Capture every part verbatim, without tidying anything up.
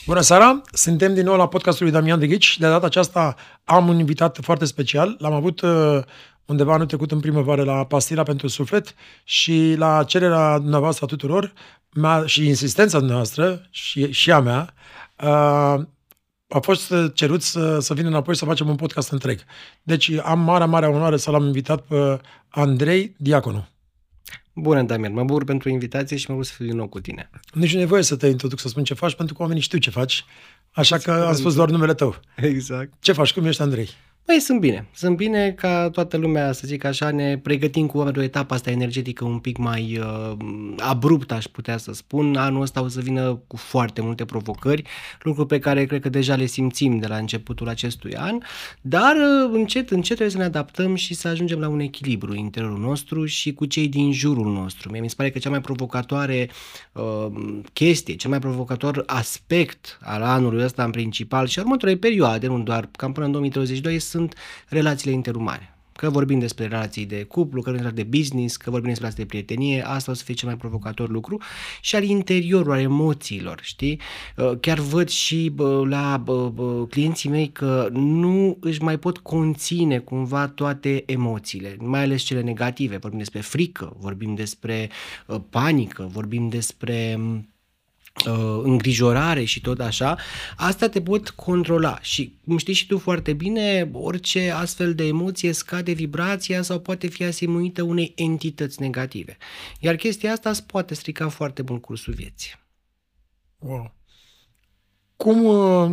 Bună seara! Suntem din nou la podcastul lui Damian Deghici. De data aceasta am un invitat foarte special. L-am avut uh, undeva anul trecut în primăvară la Pastila pentru Suflet și la cererea dumneavoastră a tuturor mea, și insistența dumneavoastră și, și a mea uh, a fost cerut să, să vină înapoi să facem un podcast întreg. Deci am marea, marea onoare să l-am invitat pe Andrei Diaconu. Bună, Damian, mă bucur pentru invitație și mă bucur să fiu din nou cu tine. Nici nu e nevoie să te introduc să spun ce faci, pentru că oamenii știu ce faci, așa că am spus doar numele tău. Exact. Ce faci? Cum ești, Andrei? Băi, sunt bine. Sunt bine ca toată lumea, să zic așa, ne pregătim cu o etapă asta energetică un pic mai uh, abruptă, aș putea să spun. Anul ăsta o să vină cu foarte multe provocări, lucruri pe care cred că deja le simțim de la începutul acestui an, dar uh, încet, încet trebuie să ne adaptăm și să ajungem la un echilibru în interiorul nostru și cu cei din jurul nostru. Mie mi se pare că cea mai provocatoare uh, chestie, cel mai provocator aspect al anului ăsta în principal și a următoarei perioade, nu doar cam până în două mii treizeci și doi, sunt relațiile interumane. Că vorbim despre relații de cuplu, că vorbim de business, că vorbim despre relații de prietenie, asta o să fie cel mai provocator lucru și al interiorul, al emoțiilor, știi? Chiar văd și la clienții mei că nu își mai pot conține cumva toate emoțiile, mai ales cele negative. Vorbim despre frică, vorbim despre panică, vorbim despre îngrijorare și tot așa, asta te pot controla și, cum știi și tu foarte bine, orice astfel de emoție scade vibrația sau poate fi asemuită unei entități negative. Iar chestia asta îți poate strica foarte mult cursul vieții. Wow. Cum,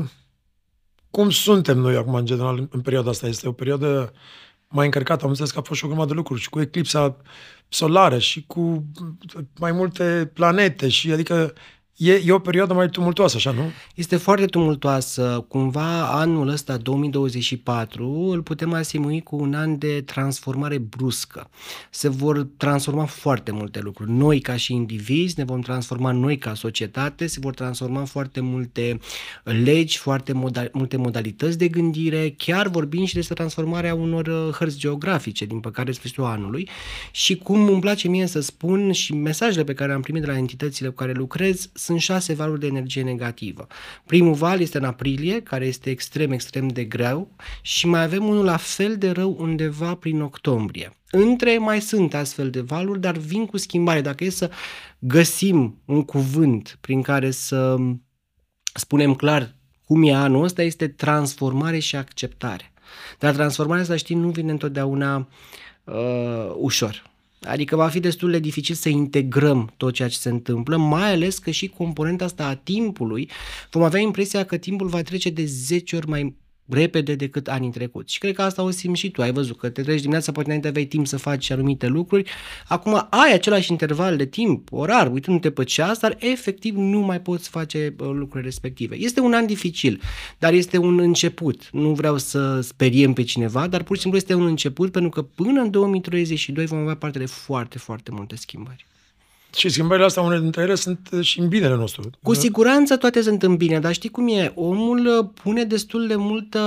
cum suntem noi acum, în general, în perioada asta? Este o perioadă mai încărcată. Am înțeles că a fost și o grămadă de lucruri și cu eclipsa solară și cu mai multe planete și adică E, e o perioadă mai tumultoasă, așa, nu? Este foarte tumultoasă. Cumva anul ăsta, două mii douăzeci și patru, îl putem asemui cu un an de transformare bruscă. Se vor transforma foarte multe lucruri. Noi ca și indivizi ne vom transforma, noi ca societate, se vor transforma foarte multe legi, foarte moda- multe modalități de gândire, chiar vorbim și despre transformarea unor hărți geografice, din păcate, sfârșitul anului. Și cum îmi place mie să spun și mesajele pe care am primit de la entitățile cu care lucrez, sunt șase valuri de energie negativă. Primul val este în aprilie, care este extrem, extrem de greu și mai avem unul la fel de rău undeva prin octombrie. Între mai sunt astfel de valuri, dar vin cu schimbare. Dacă e să găsim un cuvânt prin care să spunem clar cum e anul ăsta, este transformare și acceptare. Dar transformarea, să știi, nu vine întotdeauna uh, ușor. Adică va fi destul de dificil să integrăm tot ceea ce se întâmplă, mai ales că și componenta asta a timpului, vom avea impresia că timpul va trece de zece ori mai repede decât anii trecuți. Și cred că asta o simți și tu. Ai văzut că te treci dimineața, poate înainte aveai timp să faci anumite lucruri. Acum ai același interval de timp, orar, uitându-te pe ceas, dar efectiv nu mai poți face lucrurile respective. Este un an dificil, dar este un început. Nu vreau să speriem pe cineva, dar pur și simplu este un început, pentru că până în două mii treizeci și doi vom avea parte de foarte, foarte multe schimbări. Și schimbările astea, unele dintre ele sunt și în binele nostru. Cu siguranță toate sunt în bine, dar știi cum e? Omul pune destul de multă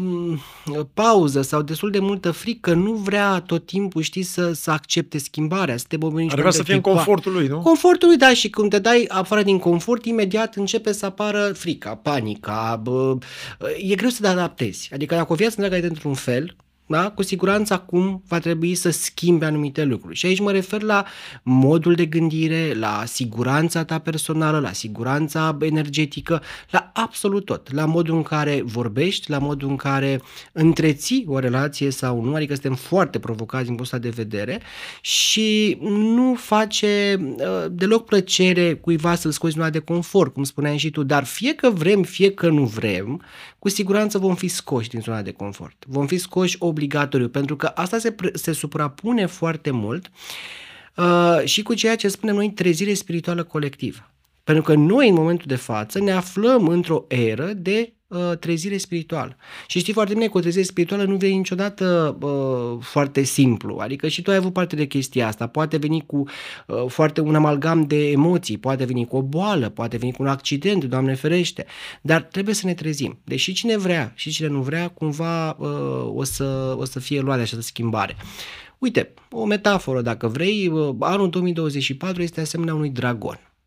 pauză sau destul de multă frică, nu vrea tot timpul, știi, să, să accepte schimbarea. Să te Ar vrea să fie în confortul lui, nu? Confortul lui, da, și când te dai afară din confort, imediat începe să apară frica, panica, bă, e greu să te adaptezi. Adică dacă o viață întreagă e într-un fel, da? Cu siguranță acum va trebui să schimbe anumite lucruri. Și aici mă refer la modul de gândire, la siguranța ta personală, la siguranța energetică, la absolut tot. La modul în care vorbești, la modul în care întreții o relație sau nu, adică suntem foarte provocați din punctul ăsta de vedere și nu face uh, deloc plăcere cuiva să-l scoți din zona de confort, cum spuneai și tu, dar fie că vrem, fie că nu vrem, cu siguranță vom fi scoși din zona de confort. Vom fi scoși obligatoriu, pentru că asta se, se suprapune foarte mult uh, și cu ceea ce spunem noi trezire spirituală colectivă. Pentru că noi, în momentul de față, ne aflăm într-o eră de uh, trezire spirituală. Și știi foarte bine că o trezire spirituală nu vine niciodată uh, foarte simplu. Adică și tu ai avut parte de chestia asta. Poate veni cu uh, foarte un amalgam de emoții, poate veni cu o boală, poate veni cu un accident, Doamne ferește. Dar trebuie să ne trezim. Deși cine vrea și cine nu vrea, cumva uh, o, să, o să fie luat de această schimbare. Uite, o metaforă dacă vrei, uh, anul două mii douăzeci și patru este asemenea unui dragon.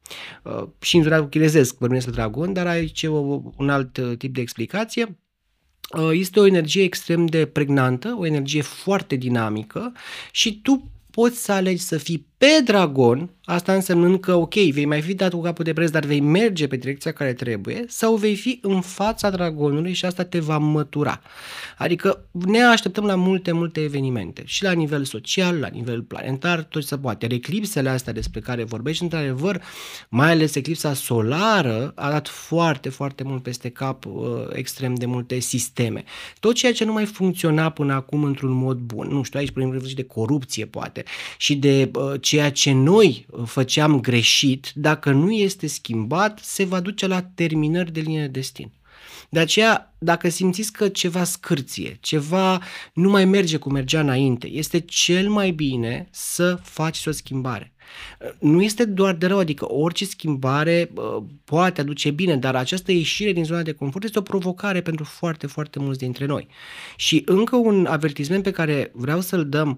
Uh, și în zodiacul chinezesc vorbim despre dragon, dar aici e o, un alt uh, tip de explicație. Uh, este o energie extrem de pregnantă, o energie foarte dinamică și tu poți să alegi să fii pe dragon, asta însemnând că, ok, vei mai fi dat cu capul de preț, dar vei merge pe direcția care trebuie, sau vei fi în fața dragonului și asta te va mătura. Adică ne așteptăm la multe, multe evenimente, și la nivel social, la nivel planetar, tot ce se poate. Iar eclipsele astea despre care vorbești, într-adevăr, mai ales eclipsa solară, a dat foarte, foarte mult peste cap uh, extrem de multe sisteme. Tot ceea ce nu mai funcționa până acum într-un mod bun, nu știu, aici prin și de corupție, poate, și de uh, ceea ce noi făceam greșit, dacă nu este schimbat, se va duce la terminări de linie de destin. De aceea, dacă simțiți că ceva scârție, ceva nu mai merge cum mergea înainte, este cel mai bine să faceți o schimbare. Nu este doar de rău, adică orice schimbare uh, poate aduce bine, dar această ieșire din zona de confort este o provocare pentru foarte, foarte mulți dintre noi. Și încă un avertisment pe care vreau să-l dăm: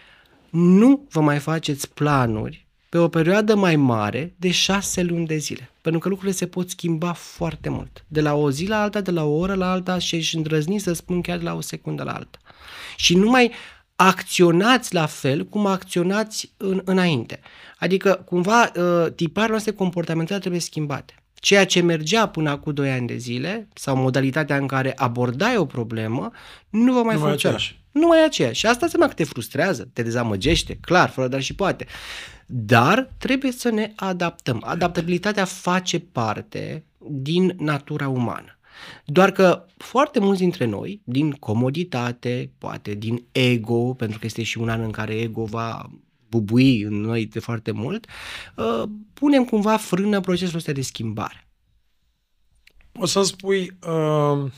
nu vă mai faceți planuri pe o perioadă mai mare de șase luni de zile, pentru că lucrurile se pot schimba foarte mult, de la o zi la alta, de la o oră la alta și aș îndrăzni să spun chiar de la o secundă la alta. Și nu mai acționați la fel cum acționați în, înainte. Adică, cumva, tiparele noastre comportamentale trebuie schimbate. Ceea ce mergea până acum doi ani de zile, sau modalitatea în care abordai o problemă, nu va mai Nu mai funcționa. aceeași. Nu mai e aceeași. Și asta înseamnă că te frustrează, te dezamăgește, clar, fără dar și poate. Dar trebuie să ne adaptăm. Adaptabilitatea face parte din natura umană. Doar că foarte mulți dintre noi, din comoditate, poate din ego, pentru că este și un an în care ego va bubui în noi de foarte mult, uh, punem cumva frână procesul ăsta de schimbare. O să spui, uh,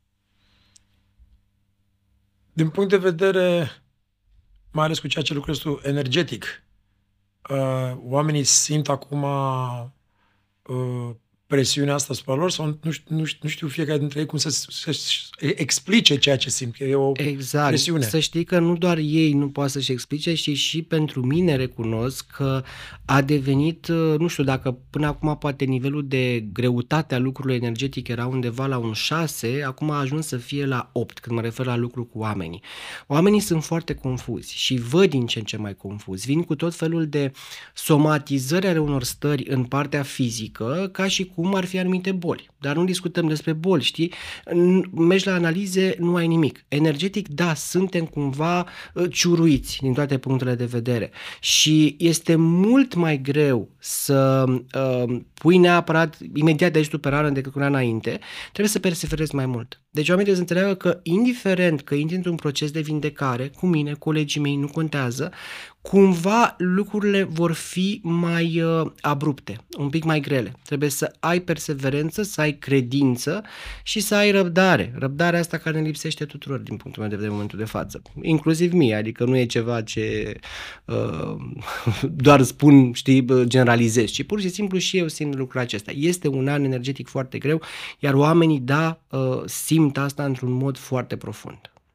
din punct de vedere, mai ales cu ceea ce lucrezi tu, energetic, uh, oamenii simt acum uh, presiunea asta asupra lor sau nu știu, nu știu, nu știu fiecare dintre ei cum să, să explice ceea ce simt, că e o Exact. presiune. Să știi că nu doar ei nu poate să-și explice, ci și pentru mine recunosc că a devenit, nu știu dacă până acum poate nivelul de greutate a lucrului energetic era undeva la un șase, acum a ajuns să fie la opt, când mă refer la lucru cu oamenii. Oamenii sunt foarte confuzi și văd din ce în ce mai confuzi. Vin cu tot felul de somatizări ale unor stări în partea fizică, ca și cum ar fi anumite boli. Dar nu discutăm despre boli, știi? Mergi la analize, nu ai nimic. Energetic, da, suntem cumva ciuruiți din toate punctele de vedere și este mult mai greu să uh, pui neapărat imediat de aici tu pe rană decât cu un an înainte, trebuie să perseverezi mai mult. Deci oamenii trebuie să înțeleagă că indiferent că intri într-un proces de vindecare, cu mine, colegii mei, nu contează, cumva lucrurile vor fi mai uh, abrupte, un pic mai grele. Trebuie să ai perseverență, să ai credință și să ai răbdare. Răbdarea asta care ne lipsește tuturor din punctul meu de vedere în momentul de față. Inclusiv mie, adică nu e ceva ce uh, doar spun, știi, generalizez, ci pur și simplu și eu simt lucrul acesta. Este un an energetic foarte greu, iar oamenii, da, uh, simt asta într-un mod foarte profund.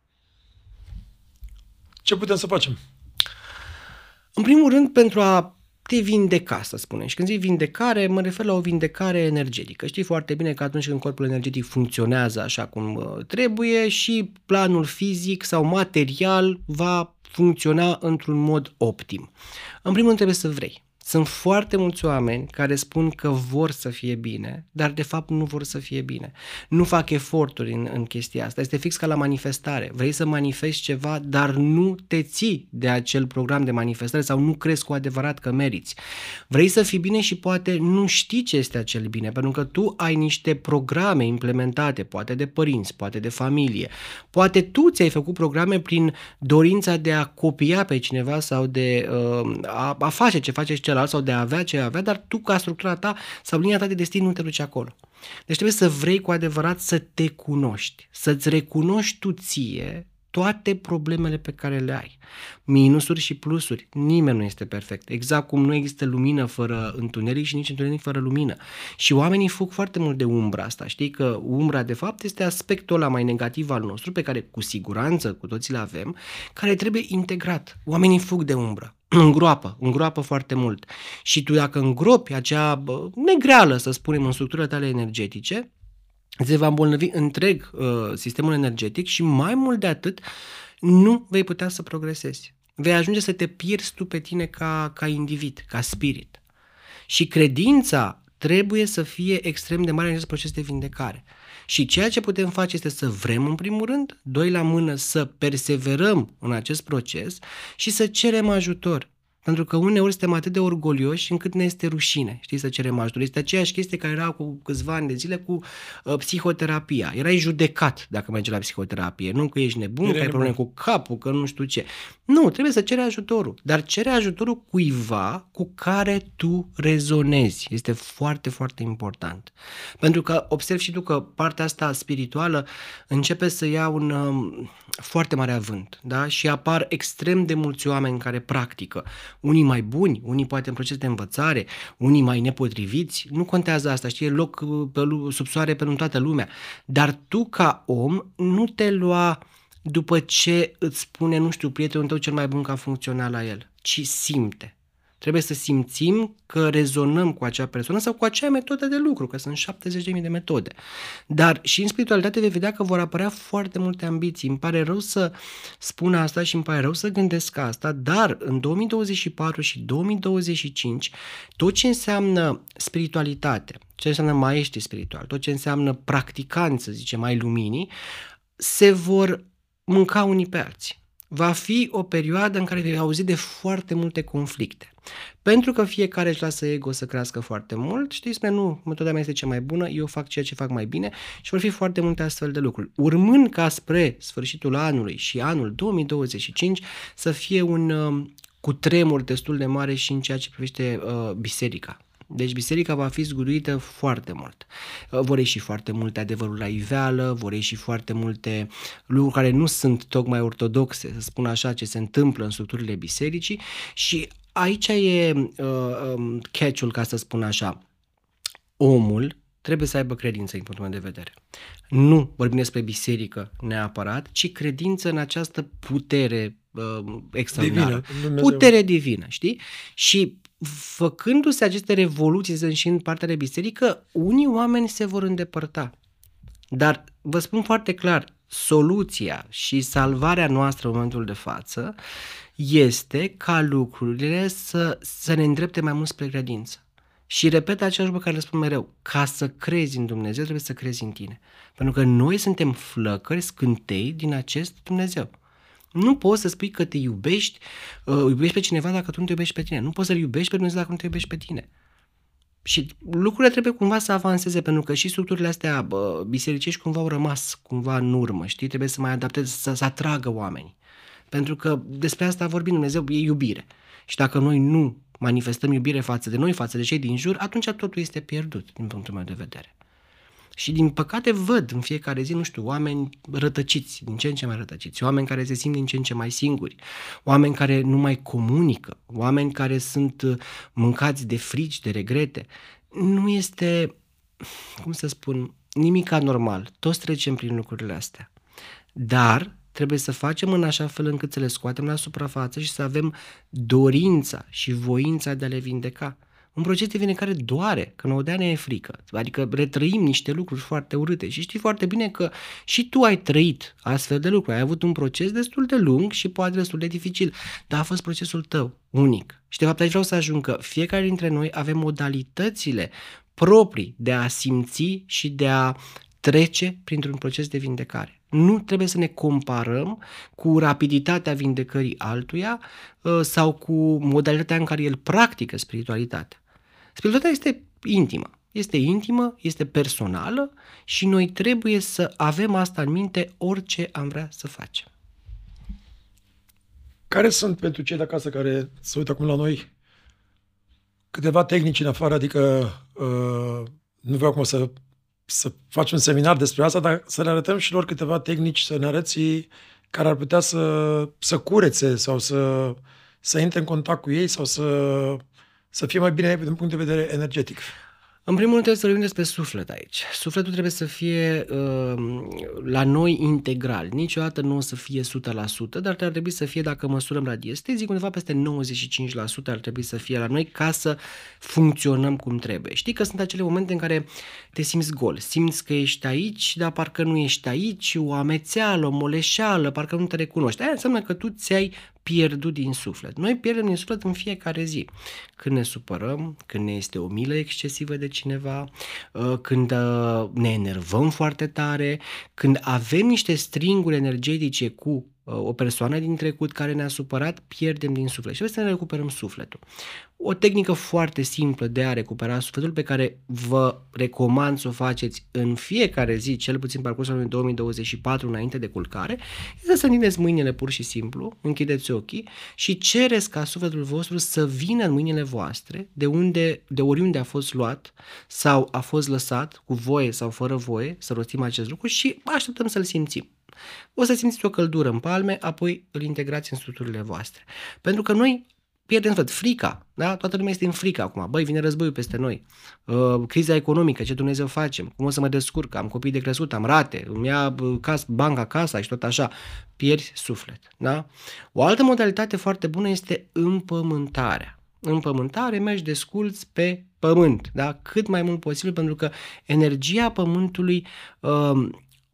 Ce putem să facem? În primul rând, pentru a te vindeca, să spunem. Și când zic vindecare, mă refer la o vindecare energetică. Știi foarte bine că atunci când corpul energetic funcționează așa cum trebuie, și planul fizic sau material va funcționa într-un mod optim. În primul rând trebuie să vrei. Sunt foarte mulți oameni care spun că vor să fie bine, dar de fapt nu vor să fie bine. Nu fac eforturi în, în chestia asta. Este fix ca la manifestare. Vrei să manifesti ceva, dar nu te ții de acel program de manifestare sau nu crezi cu adevărat că meriți. Vrei să fii bine și poate nu știi ce este acel bine, pentru că tu ai niște programe implementate, poate de părinți, poate de familie. Poate tu ți-ai făcut programe prin dorința de a copia pe cineva sau de uh, a, a face ce face celălalt sau de a avea ce avea, dar tu ca structura ta sau linia ta de destin nu te duci acolo. Deci trebuie să vrei cu adevărat să te cunoști, să-ți recunoști tu ție toate problemele pe care le ai. Minusuri și plusuri. Nimeni nu este perfect. Exact cum nu există lumină fără întuneric și nici întuneric fără lumină. Și oamenii fug foarte mult de umbra asta. Știi că umbra, de fapt, este aspectul ăla mai negativ al nostru, pe care cu siguranță cu toții îl avem, care trebuie integrat. Oamenii fug de umbră. Îngroapă, îngroapă foarte mult. Și tu dacă îngropi acea bă, negreală, să spunem, în structurile tale energetice, se va îmbolnăvi întreg uh, sistemul energetic și mai mult de atât nu vei putea să progresezi. Vei ajunge să te pierzi tu pe tine ca, ca individ, ca spirit. Și credința trebuie să fie extrem de mare în acest proces de vindecare. Și ceea ce putem face este să vrem în primul rând, doi la mână să perseverăm în acest proces și să cerem ajutor. Pentru că uneori suntem atât de orgolioși încât ne este rușine, știi, să cerem ajutor. Este aceeași chestie care era cu câțiva ani de zile cu uh, psihoterapia. Erai judecat dacă mergi la psihoterapie. Nu că ești nebun, că ai probleme cu capul, că nu știu ce. Nu, trebuie să ceri ajutorul. Dar cere ajutorul cuiva cu care tu rezonezi. Este foarte, foarte important. Pentru că observi și tu că partea asta spirituală începe să ia un um, foarte mare avânt. Da? Și apar extrem de mulți oameni care practică. Unii mai buni, unii poate în proces de învățare, unii mai nepotriviți, nu contează asta, știi, e loc pe, sub soare pentru toată lumea. Dar tu ca om nu te lua după ce îți spune, nu știu, prietenul tău cel mai bun că a funcționat la el, ci simte. Trebuie să simțim că rezonăm cu acea persoană sau cu acea metodă de lucru, că sunt șaptezeci de mii de metode. Dar și în spiritualitate vei vedea că vor apărea foarte multe ambiții. Îmi pare rău să spun asta și îmi pare rău să gândesc asta, dar în două mii douăzeci și patru și două mii douăzeci și cinci, tot ce înseamnă spiritualitate, ce înseamnă maestri spirituali, tot ce înseamnă practicanți, să zicem, ai luminii, se vor mânca unii pe alții. Va fi o perioadă în care vei auzi de foarte multe conflicte. Pentru că fiecare își lasă ego să crească foarte mult, știi, spune, nu, metoda mea este cea mai bună, eu fac ceea ce fac mai bine și vor fi foarte multe astfel de lucruri. Urmând ca spre sfârșitul anului și anul două mii douăzeci și cinci să fie un uh, cutremur destul de mare și în ceea ce privește uh, biserica. Deci biserica va fi zguduită foarte mult. Vor ieși foarte multe adevăruri la iveală, vor ieși foarte multe lucruri care nu sunt tocmai ortodoxe, să spun așa, ce se întâmplă în structurile bisericii și aici e uh, um, catch-ul, ca să spun așa. Omul trebuie să aibă credință, din punctul meu de vedere. Nu vorbim despre biserică neapărat, ci credință în această putere uh, extraordinară. Divină, putere divină, știi? Și făcându-se aceste revoluții și în partea de biserică, unii oameni se vor îndepărta. Dar vă spun foarte clar, soluția și salvarea noastră în momentul de față este ca lucrurile să, să ne îndrepte mai mult spre credință. Și repet același lucru care le spun mereu, ca să crezi în Dumnezeu trebuie să crezi în tine. Pentru că noi suntem flăcări, scântei din acest Dumnezeu. Nu poți să spui că te iubești, uh, iubești pe cineva dacă tu nu te iubești pe tine. Nu poți să-L iubești pe Dumnezeu dacă nu te iubești pe tine. Și lucrurile trebuie cumva să avanseze, pentru că și structurile astea bă, bisericești cumva au rămas cumva în urmă, știi? Trebuie să mai adapteze, să, să atragă oamenii. Pentru că despre asta vorbim, Dumnezeu e iubire. Și dacă noi nu manifestăm iubire față de noi, față de cei din jur, atunci totul este pierdut, din punctul meu de vedere. Și din păcate văd în fiecare zi, nu știu, oameni rătăciți, din ce în ce mai rătăciți, oameni care se simt din ce în ce mai singuri, oameni care nu mai comunică, oameni care sunt mâncați de frici, de regrete. Nu este, cum să spun, nimic anormal. Toți trecem prin lucrurile astea. Dar trebuie să facem în așa fel încât să le scoatem la suprafață și să avem dorința și voința de a le vindeca. Un proces de vindecare doare, că nouă de ani e frică, adică retrăim niște lucruri foarte urâte și știi foarte bine că și tu ai trăit astfel de lucruri, ai avut un proces destul de lung și poate destul de dificil, dar a fost procesul tău, unic. Și de fapt aici vreau să ajung că fiecare dintre noi avem modalitățile proprii de a simți și de a trece printr-un proces de vindecare. Nu trebuie să ne comparăm cu rapiditatea vindecării altuia sau cu modalitatea în care el practică spiritualitatea. Spiritualitatea este intimă, este intimă, este personală și noi trebuie să avem asta în minte orice am vrea să facem. Care sunt pentru cei de acasă care se uită acum la noi câteva tehnici în afară, adică uh, nu vreau acum să să faci un seminar despre asta, dar să le arătăm și lor câteva tehnici, să ne arăți care ar putea să, să curețe sau să, să intre în contact cu ei sau să, să fie mai bine din punct de vedere energetic? În primul rând trebuie să vorbim despre suflet aici. Sufletul trebuie să fie uh, la noi integral. Niciodată nu o să fie o sută la sută, dar ar trebui să fie, dacă măsurăm radiestezic, undeva peste nouăzeci și cinci la sută ar trebui să fie la noi ca să funcționăm cum trebuie. Știi că sunt acele momente în care te simți gol, simți că ești aici, dar parcă nu ești aici, o amețeală, o moleșeală, parcă nu te recunoști. Aia înseamnă că tu ți-ai pierdut din suflet. Noi pierdem din suflet în fiecare zi. Când ne supărăm, când ne este o milă excesivă de cineva, când ne enervăm foarte tare, când avem niște stringuri energetice cu o persoană din trecut care ne-a supărat, pierdem din suflet și trebuie să ne recuperăm sufletul. O tehnică foarte simplă de a recupera sufletul, pe care vă recomand să o faceți în fiecare zi, cel puțin parcursul anului două mii douăzeci și patru, înainte de culcare, este să întindeți mâinile pur și simplu, închideți ochii și cereți ca sufletul vostru să vină în mâinile voastre, de, unde, de oriunde a fost luat sau a fost lăsat, cu voie sau fără voie, să rostim acest lucru și așteptăm să-l simțim. O să simțiți o căldură în palme, apoi îl integrați în structurile voastre. Pentru că noi pierdem suflet, frica, da? Toată lumea este în frică acum. Băi, vine războiul peste noi. Uh, criza economică, ce Dumnezeu facem? Cum o să mă descurc? Am copii de crescut, am rate, îmi ia cas, banca casa și tot așa. Pierzi suflet, da? O altă modalitate foarte bună este împământarea. Împământare, mergi desculți pe pământ, da? Cât mai mult posibil, pentru că energia pământului uh,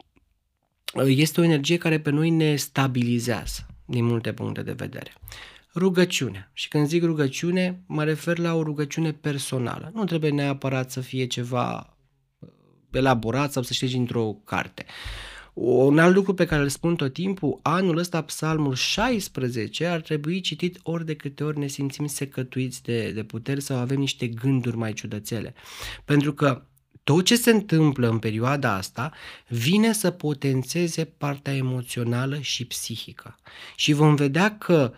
este o energie care pe noi ne stabilizează din multe puncte de vedere. Rugăciune. Și când zic rugăciune, mă refer la o rugăciune personală. Nu trebuie neapărat să fie ceva elaborat sau să știi într-o carte. Un alt lucru pe care îl spun tot timpul, anul ăsta Psalmul șaisprezece ar trebui citit ori de câte ori ne simțim secătuiți de, de puteri sau avem niște gânduri mai ciudățele. Pentru că tot ce se întâmplă în perioada asta vine să potențeze partea emoțională și psihică. Și vom vedea că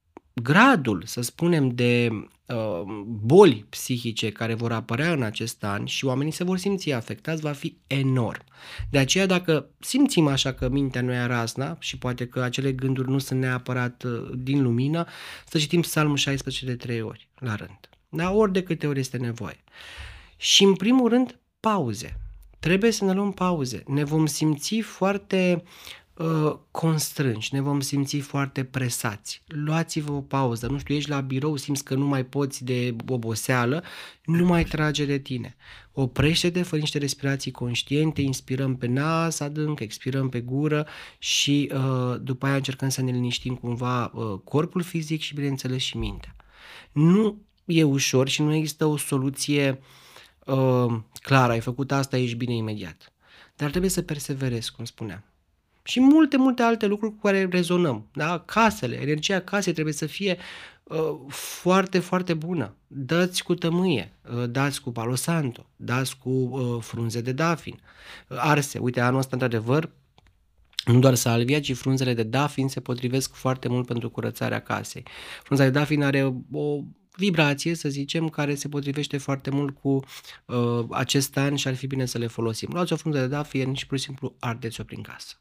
gradul, să spunem, de uh, boli psihice care vor apărea în acest an și oamenii se vor simți afectați va fi enorm. De aceea, dacă simțim așa că mintea nu e razna și poate că acele gânduri nu sunt neapărat uh, din lumină, să citim Psalmul șaisprezece de trei ori la rând. Da? Ori de câte ori este nevoie. Și în primul rând, pauze. Trebuie să ne luăm pauze. Ne vom simți foarte uh, constrânși, ne vom simți foarte presați. Luați-vă o pauză. Nu știu, ești la birou, simți că nu mai poți de oboseală, nu mai trage de tine. Oprește-te, fă niște respirații conștiente, inspirăm pe nas adânc, expirăm pe gură și uh, după aia încercăm să ne liniștim cumva uh, corpul fizic și, bineînțeles, și mintea. Nu e ușor și nu există o soluție Uh, clar, ai făcut asta, ești bine imediat. Dar trebuie să perseverezi, cum spuneam. Și multe, multe alte lucruri cu care rezonăm. Da? Casele, energia casei trebuie să fie uh, foarte, foarte bună. Dă-ți cu tămâie, uh, dați cu palo santo, dați cu uh, frunze de dafin, uh, arse. Uite, anul ăsta, într-adevăr, nu doar salvia, ci frunzele de dafin se potrivesc foarte mult pentru curățarea casei. Frunza de dafin are o vibrație, să zicem, care se potrivește foarte mult cu uh, acest an și ar fi bine să le folosim. Luați o frunză de dafin și pur și simplu ardeți-o prin casă.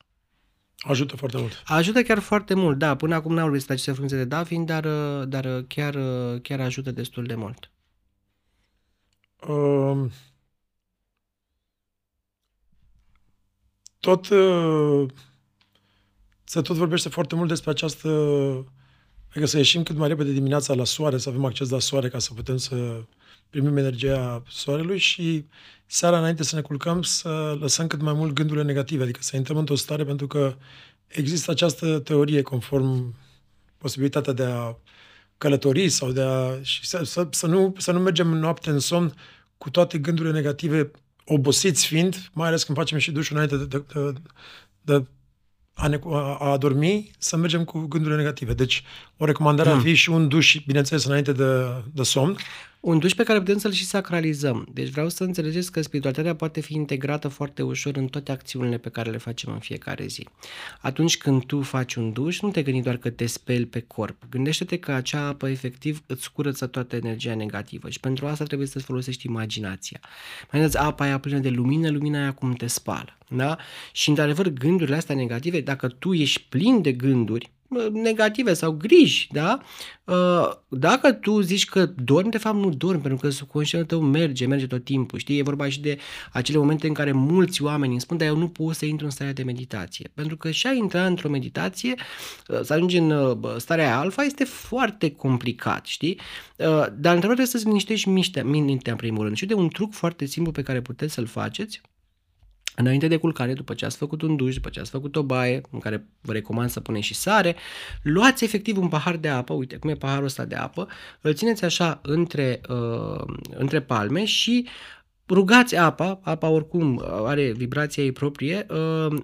Ajută foarte mult. Ajută chiar foarte mult, da. Până acum n-am vorbit despre aceste frunze de dafin, dar, dar chiar, chiar ajută destul de mult. Uh, tot uh, se tot vorbește foarte mult despre această, adică să ieșim cât mai repede dimineața la soare, să avem acces la soare ca să putem să primim energia soarelui și seara înainte să ne culcăm să lăsăm cât mai mult gândurile negative, adică să intrăm într-o stare, pentru că există această teorie conform posibilitatea de a călători sau de a... și să, să, să, nu, să nu mergem noapte în somn cu toate gândurile negative, obosiți fiind, mai ales când facem și dușul înainte de, de, de, de a, ne, a, a dormi, să mergem cu gândurile negative. Deci, o recomandare ar fi și un duș, bineînțeles, înainte de, de somn. Un duș pe care putem să-l și sacralizăm. Deci vreau să înțelegeți că spiritualitatea poate fi integrată foarte ușor în toate acțiunile pe care le facem în fiecare zi. Atunci când tu faci un duș, nu te gândi doar că te speli pe corp. Gândește-te că acea apă efectiv îți curăță toată energia negativă și pentru asta trebuie să-ți folosești imaginația. Mai ales apa aia plină de lumină, lumina aia cum te spală. Da? Și într-adevăr gândurile astea negative, dacă tu ești plin de gânduri negative sau griji, da? Dacă tu zici că dormi, de fapt nu dormi, pentru că subconștientul tău merge, merge tot timpul, știi? E vorba și de acele momente în care mulți oameni îmi spun, dar eu nu pot să intru în starea de meditație, pentru că și a intra într-o meditație, să ajungi în starea alfa, este foarte complicat, știi? Dar întrebarea trebuie să-ți liniștești mintea în primul rând. Și de un truc foarte simplu pe care puteți să-l faceți, înainte de culcare, după ce ați făcut un duș, după ce ați făcut o baie, în care vă recomand să puneți și sare, luați efectiv un pahar de apă, uite cum e paharul ăsta de apă, îl țineți așa între, uh, între palme și rugați apa, apa oricum are vibrația ei proprie, uh,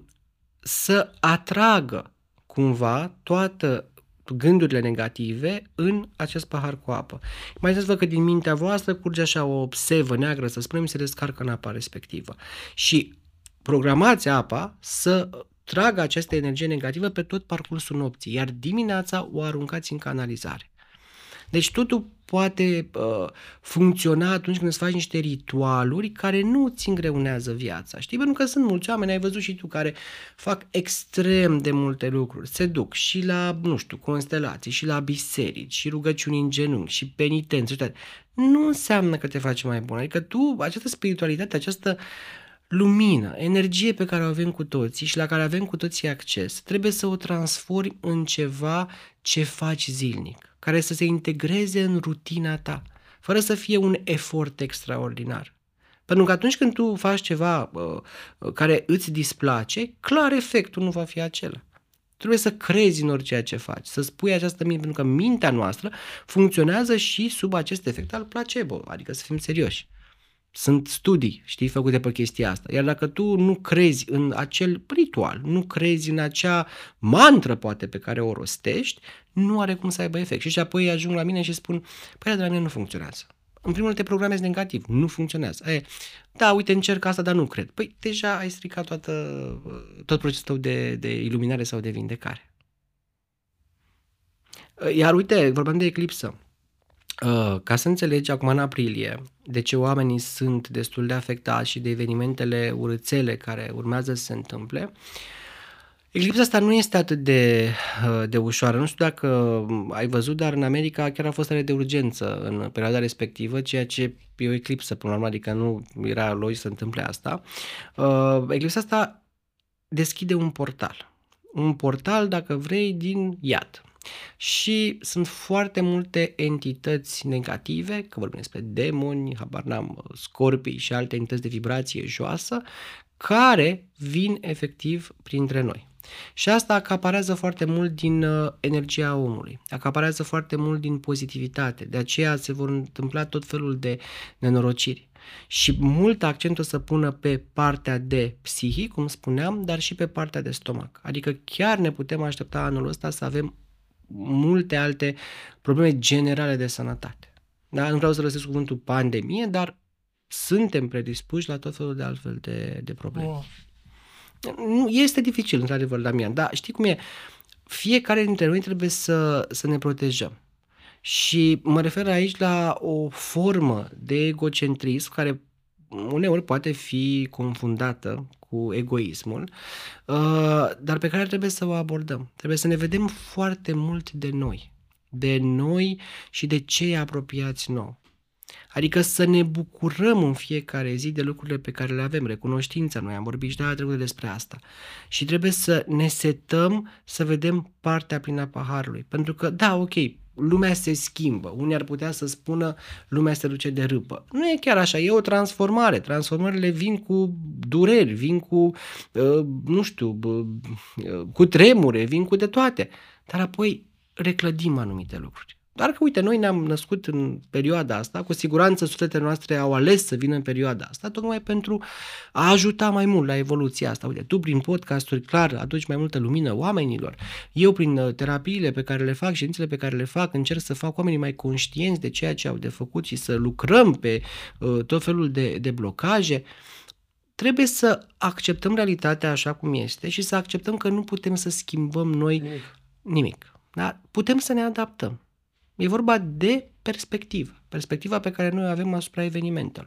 să atragă cumva toată gândurile negative în acest pahar cu apă. Mai să vă că din mintea voastră curge așa o sevă neagră, să spunem, se descarcă în apa respectivă. Și programați apa să tragă această energie negativă pe tot parcursul nopții, iar dimineața o aruncați în canalizare. Deci totul poate uh, funcționa atunci când îți faci niște ritualuri care nu îți îngreunează viața. Știi? Pentru că sunt mulți oameni, ai văzut și tu, care fac extrem de multe lucruri. Se duc și la, nu știu, constelații, și la biserici, și rugăciuni în genunchi, și penitenți. Nu înseamnă că te faci mai bun. Adică tu, această spiritualitate, această lumină, energie pe care o avem cu toții și la care avem cu toții acces, trebuie să o transformi în ceva ce faci zilnic, care să se integreze în rutina ta, fără să fie un efort extraordinar. Pentru că atunci când tu faci ceva uh, care îți displace, clar efectul nu va fi acela. Trebuie să crezi în orice ce faci, să spui această minte, pentru că mintea noastră funcționează și sub acest efect al placebo, adică să fim serioși. Sunt studii, știi, făcute pe chestia asta. Iar dacă tu nu crezi în acel ritual, nu crezi în acea mantră, poate, pe care o rostești, nu are cum să aibă efect. Și apoi ajung la mine și spun, păi, de la mine nu funcționează. În primul rând te programezi negativ, nu funcționează. E, da, uite, încerc asta, dar nu cred. Păi, deja ai stricat toată, tot procesul tău de, de iluminare sau de vindecare. Iar uite, vorbeam de eclipsă. Uh, ca să înțelegi acum în aprilie de ce oamenii sunt destul de afectați și de evenimentele urâțele care urmează să se întâmple, eclipsa asta nu este atât de, uh, de ușoară. Nu știu dacă ai văzut, dar în America chiar a fost stare de urgență în perioada respectivă, ceea ce e o eclipsă până la urmă, adică nu era logic să întâmple asta. Uh, eclipsa asta deschide un portal. Un portal, dacă vrei, din iad. Și sunt foarte multe entități negative, că vorbim despre demoni, habar n-am, scorpii și alte entități de vibrație joasă, care vin efectiv printre noi. Și asta acaparează foarte mult din uh, energia omului, acaparează foarte mult din pozitivitate, de aceea se vor întâmpla tot felul de nenorociri. Și mult accentul să pună pe partea de psihic, cum spuneam, dar și pe partea de stomac. Adică chiar ne putem aștepta anul ăsta să avem multe alte probleme generale de sănătate. Da? Nu vreau să răsesc cuvântul pandemie, dar suntem predispuși la tot felul de altfel de, de probleme. Oh. Este dificil, într-adevăr, Damian, dar știi cum e? Fiecare dintre noi trebuie să, să ne protejăm. Și mă refer aici la o formă de egocentrism care uneori poate fi confundată cu egoismul, dar pe care trebuie să o abordăm. Trebuie să ne vedem foarte mult de noi, de noi și de cei apropiați nouă. Adică să ne bucurăm în fiecare zi de lucrurile pe care le avem, recunoștința. Noi am vorbit și data trecută despre asta. Și trebuie să ne setăm să vedem partea plină a paharului. Pentru că, da, ok, lumea se schimbă. Unii ar putea să spună lumea se duce de râpă. Nu e chiar așa, e o transformare. Transformările vin cu dureri, vin cu, uh, nu știu, uh, cu tremure, vin cu de toate. Dar apoi reclădim anumite lucruri. Doar că, uite, noi ne-am născut în perioada asta, cu siguranță sufletele noastre au ales să vină în perioada asta, tocmai pentru a ajuta mai mult la evoluția asta. Uite, tu prin podcasturi, clar, aduci mai multă lumină oamenilor. Eu prin uh, terapiile pe care le fac, ședințele pe care le fac, încerc să fac oamenii mai conștienți de ceea ce au de făcut și să lucrăm pe uh, tot felul de, de blocaje. Trebuie să acceptăm realitatea așa cum este și să acceptăm că nu putem să schimbăm noi Nimic. nimic. Da? Putem să ne adaptăm. E vorba de perspectivă. Perspectiva pe care noi o avem asupra evenimentelor.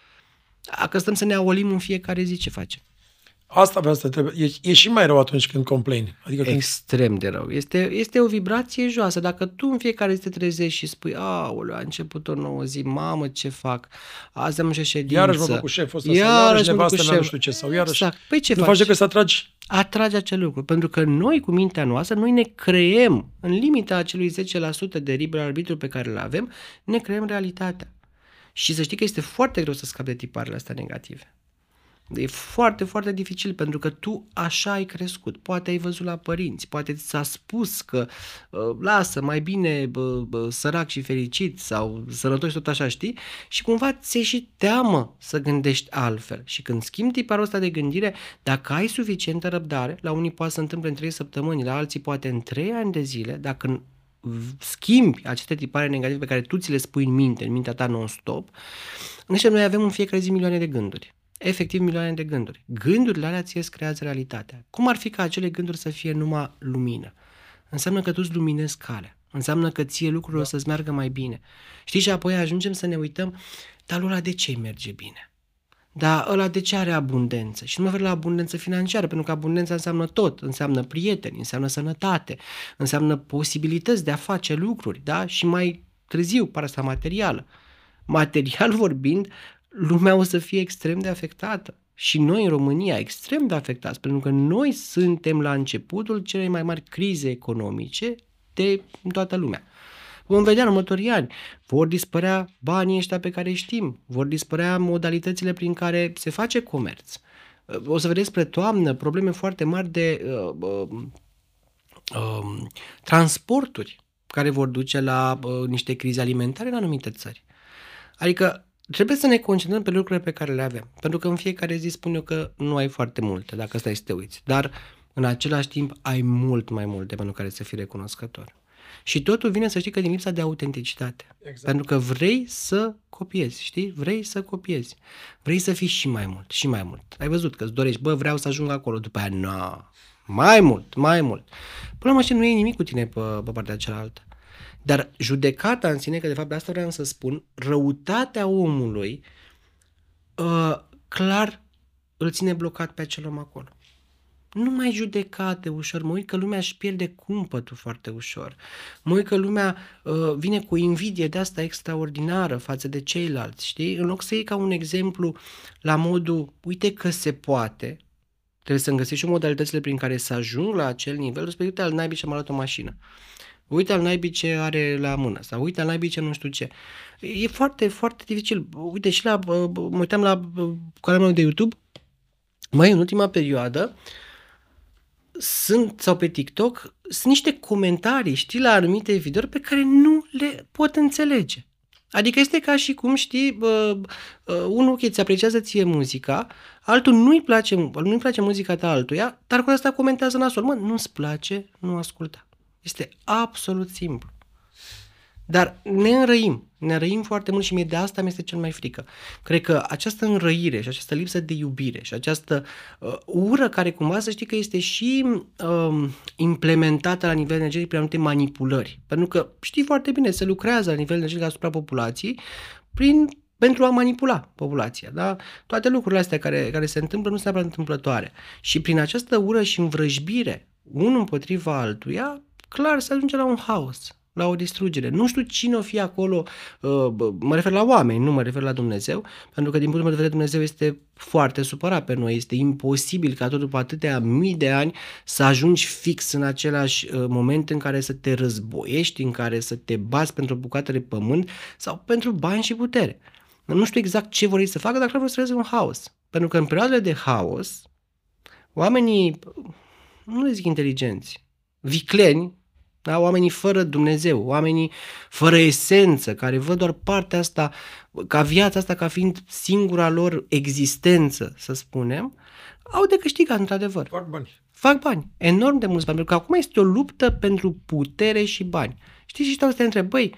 Dacă stăm să ne aolim în fiecare zi, ce facem? Asta vreau să te întreb. E, e și mai rău atunci când complain. Adică când... Extrem de rău. Este, este o vibrație joasă. Dacă tu în fiecare zi te trezești și spui, aoleu, a început o nouă zi, mamă, ce fac? Azi am și ședință. Iarăși mă fac cu șeful ăsta, sau Iarăși iarăși mă fac nevastă cu mea, șef. nu știu ce, sau iarăși... Exact. Păi ce nu faci? faci decât să atragi... Atrage acel lucru. Pentru că noi, cu mintea noastră, noi ne creăm, în limita acelui zece la sută de liber arbitru pe care îl avem, ne creăm realitatea. Și să știi că este foarte greu să scapi de tiparele astea negative. E foarte, foarte dificil pentru că tu așa ai crescut. Poate ai văzut la părinți, poate ți s-a spus că uh, lasă, mai bine uh, uh, sărac și fericit sau sănătos și tot așa, știi? Și cumva ți-e și teamă să gândești altfel. Și când schimbi tiparul ăsta de gândire, dacă ai suficientă răbdare, la unii poate să întâmple în trei săptămâni, la alții poate în trei ani de zile, dacă schimbi aceste tipare negative pe care tu ți le spui în minte, în mintea ta non-stop, deci noi avem în fiecare zi milioane de gânduri. Efectiv milioane de gânduri. Gândurile alea ție îți creează realitatea. Cum ar fi ca acele gânduri să fie numai lumină? Înseamnă că tu îți luminezi calea. Înseamnă că ție lucrurile o să-ți meargă mai bine. Știi, și apoi ajungem să ne uităm, dar ăla de ce îi merge bine? Dar ăla de ce are abundență? Și nu mă refer la abundență financiară, pentru că abundența înseamnă tot. Înseamnă prieteni, înseamnă sănătate, înseamnă posibilități de a face lucruri, da? Și mai târziu, partea asta materială. Material vorbind, lumea o să fie extrem de afectată. Și noi în România extrem de afectați, pentru că noi suntem la începutul celei mai mari crize economice de toată lumea. Vom vedea în următorii ani. Vor dispărea banii ăștia pe care îi știm, vor dispărea modalitățile prin care se face comerț. O să vedeți spre toamnă probleme foarte mari de uh, uh, uh, transporturi care vor duce la uh, niște crize alimentare în anumite țări. Adică trebuie să ne concentrăm pe lucrurile pe care le avem. Pentru că în fiecare zi spun eu că nu ai foarte multe, dacă stai să te uiți. Dar în același timp ai mult mai multe pentru care să fii recunoscător. Și totul vine, să știi, că din lipsa de autenticitate. Exact. Pentru că vrei să copiezi, știi? Vrei să copiezi. Vrei să fii și mai mult, și mai mult. Ai văzut că îți dorești, bă, vreau să ajung acolo. După aia, no, mai mult, mai mult. Până la urmă, nu e nimic cu tine pe, pe partea cealaltă. Dar judecata în sine, că de fapt de asta vreau să spun, răutatea omului uh, clar îl ține blocat pe acel om acolo. Nu mai judecate ușor, mă uit că lumea își pierde cumpătul foarte ușor. Mă uit că lumea uh, vine cu invidie de asta extraordinară față de ceilalți, știi? În loc să iei ca un exemplu la modul, uite că se poate, trebuie să-mi găsești și modalitățile prin care să ajung la acel nivel, respectiv, uite al naibii ce m-a luat o mașină. Uite al naibii ce are la mână sau uite al naibii ce nu știu ce. E foarte, foarte dificil. Uite și la, mă uitam la canalul meu de YouTube, mai în ultima perioadă, sunt, sau pe TikTok, sunt niște comentarii, știi, la anumite videouri pe care nu le pot înțelege. Adică este ca și cum, știi, uh, uh, unul, ok, îți apreciază ție muzica, altul nu-i place, nu-i place muzica ta altuia, dar cu asta comentează nasol. Mă, nu-ți place, nu asculta. Este absolut simplu. Dar ne înrăim, ne înrăim foarte mult și mie de asta mi-este cel mai frică. Cred că această înrăire și această lipsă de iubire și această uh, ură care cumva să știi că este și uh, implementată la nivel energetic prin anumite manipulări. Pentru că știi foarte bine, se lucrează la nivel energetic asupra populației prin, pentru a manipula populația. Da? Toate lucrurile astea care, care se întâmplă nu sunt neapărat întâmplătoare. Și prin această ură și învrăjbire, unul împotriva altuia, clar se ajunge la un haos, la o distrugere. Nu știu cine o fi acolo, mă refer la oameni, nu mă refer la Dumnezeu, pentru că din punctul meu de vedere Dumnezeu este foarte supărat pe noi. Este imposibil ca tot după atâtea mii de ani să ajungi fix în același moment în care să te războiești, în care să te bați pentru o bucată de pământ sau pentru bani și putere. Nu știu exact ce vor ei să facă, dar clar vor să creeze un haos. Pentru că în perioadele de haos, oamenii, nu le zic inteligenți, vicleni, Da? Oamenii fără Dumnezeu, oamenii fără esență, care văd doar partea asta, ca viața asta ca fiind singura lor existență, să spunem, au de câștigat într-adevăr. Fac bani. Fac bani, enorm de mulți bani, pentru că acum este o luptă pentru putere și bani. Știi, și stau să te întreb, băi,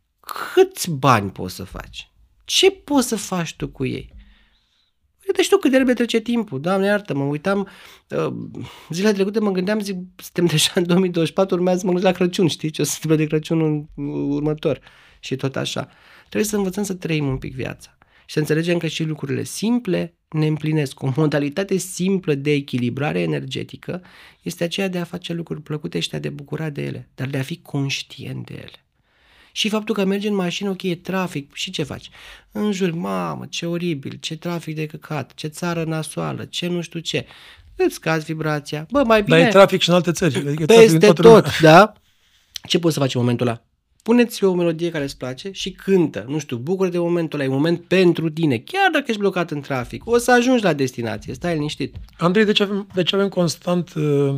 câți bani poți să faci? Ce poți să faci tu cu ei? Uite și tu cât de repede trece timpul, Doamne iartă, mă uitam, uh, zilele trecute mă gândeam, zic, suntem deja în două mii douăzeci și patru, urmează să mă gândesc la Crăciun, știi ce o să se întâmple de Crăciun în următor și tot așa. Trebuie să învățăm să trăim un pic viața și să înțelegem că și lucrurile simple ne împlinesc. O modalitate simplă de echilibrare energetică este aceea de a face lucruri plăcute și de a te bucura de ele, dar de a fi conștient de ele. Și faptul că mergi în mașină, ok, e trafic, și ce faci? Înjuri, mamă, ce oribil, ce trafic de căcat, ce țară nasoală, ce nu știu ce. Îți scazi vibrația. Bă, mai bine... Dar e trafic și în alte țări. E peste tot, da? Ce poți să faci în momentul ăla? Puneți o melodie care îți place și cântă. Nu știu, bucură de momentul ăla, e un moment pentru tine. Chiar dacă ești blocat în trafic, o să ajungi la destinație, stai liniștit. Andrei, de ce avem, de ce avem constant uh,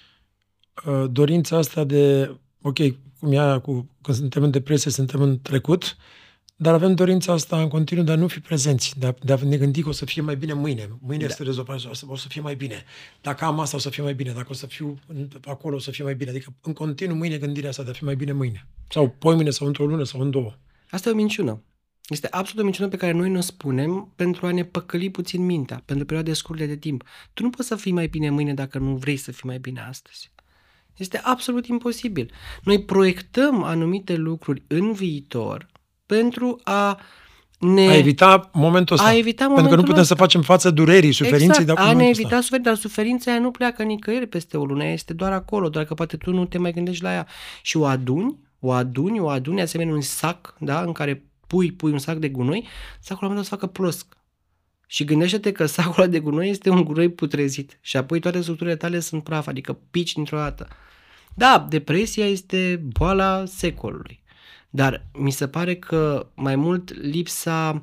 uh, dorința asta de, ok, cum e aia cu, când suntem în depresie, suntem în trecut, dar avem dorința asta în continuu de a nu fi prezenți, de a, de a ne gândi că o să fie mai bine mâine. Mâine da. Este rezolvat, o să, o să fie mai bine. Dacă am asta, o să fie mai bine. Dacă o să fiu acolo, o să fie mai bine. Adică în continuu mâine gândirea asta de a fi mai bine mâine. Sau poimâine, sau într-o lună, sau în două. Asta e o minciună. Este absolut o minciună pe care noi ne spunem pentru a ne păcăli puțin mintea, pentru perioade scurte de timp. Tu nu poți să fii mai bine mâine dacă nu vrei să fii mai bine astăzi. Este absolut imposibil. Noi proiectăm anumite lucruri în viitor pentru a ne... A evita momentul ăsta. A evita momentul Pentru că nu putem ăsta. să facem față durerii, suferinței. Exact, de a ne evita suferința, dar suferința aia nu pleacă nicăieri peste o lună, este doar acolo, doar că poate tu nu te mai gândești la ea. Și o aduni, o aduni, o aduni, asemenea un sac, da, în care pui, pui un sac de gunoi, sacul la un moment dat să facă plosc. Și gândește-te că sacul ăla de gunoi este un gunoi putrezit și apoi toate structurile tale sunt praf, adică pici dintr-o dată. Da, depresia este boala secolului, dar mi se pare că mai mult lipsa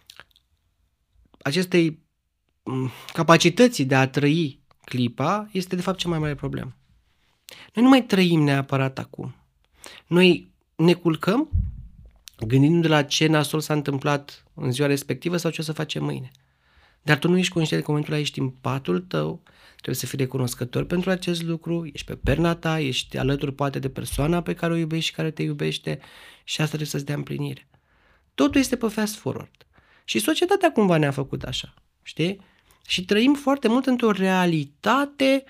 acestei capacității de a trăi clipa este de fapt cea mai mare problemă. Noi nu mai trăim neapărat acum. Noi ne culcăm gândindu-ne la ce nasol s-a întâmplat în ziua respectivă sau ce o să facem mâine. Dar tu nu ești conștient că în momentul ăla ești în patul tău, trebuie să fii recunoscător pentru acest lucru, ești pe perna ta, ești alături poate de persoana pe care o iubești și care te iubește și asta trebuie să-ți dea împlinire. Totul este pe fast forward. Și societatea cumva ne-a făcut așa, știi? Și trăim foarte mult într-o realitate,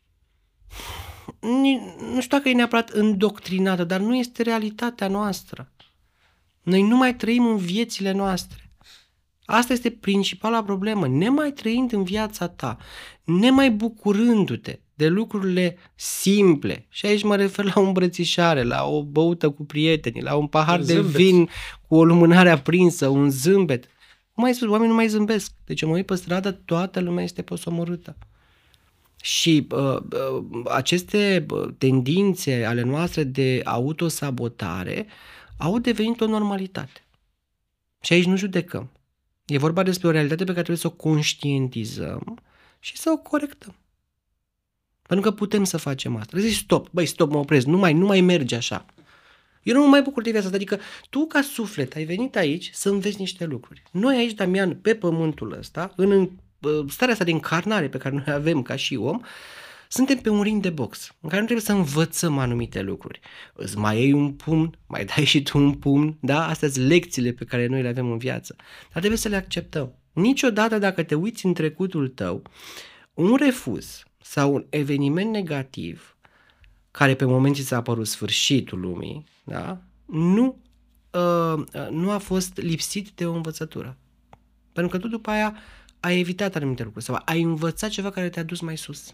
nu știu dacă e neapărat îndoctrinată, dar nu este realitatea noastră. Noi nu mai trăim în viețile noastre. Asta este principala problemă. Nemai trăind în viața ta, nemai bucurându-te de lucrurile simple, și aici mă refer la o îmbrățișare, la o băută cu prietenii, la un pahar un de zâmbet. Vin cu o lumânare aprinsă, un zâmbet. Cum ai spus, oamenii nu mai zâmbesc. Deci eu mă uit pe stradă, toată lumea este posomorâtă. Și uh, uh, aceste tendințe ale noastre de autosabotare au devenit o normalitate. Și aici nu judecăm. E vorba despre o realitate pe care trebuie să o conștientizăm și să o corectăm. Pentru că putem să facem asta. Zici stop, băi, stop, mă opresc, nu mai, nu mai merge așa. Eu nu mă mai bucur de viața asta. Adică tu ca suflet ai venit aici să înveți niște lucruri. Noi aici, Damian, pe pământul ăsta, în starea asta de încarnare pe care noi avem ca și om, suntem pe un ring de box în care nu trebuie să învățăm anumite lucruri. Îți mai iei un pumn, mai dai și tu un pumn, da? Astea sunt lecțiile pe care noi le avem în viață. Dar trebuie să le acceptăm. Niciodată dacă te uiți în trecutul tău, un refuz sau un eveniment negativ care pe moment ți s-a apărut sfârșitul lumii, da? Nu, uh, nu a fost lipsit de o învățătură. Pentru că tu după aia ai evitat anumite lucruri sau ai învățat ceva care te-a dus mai sus.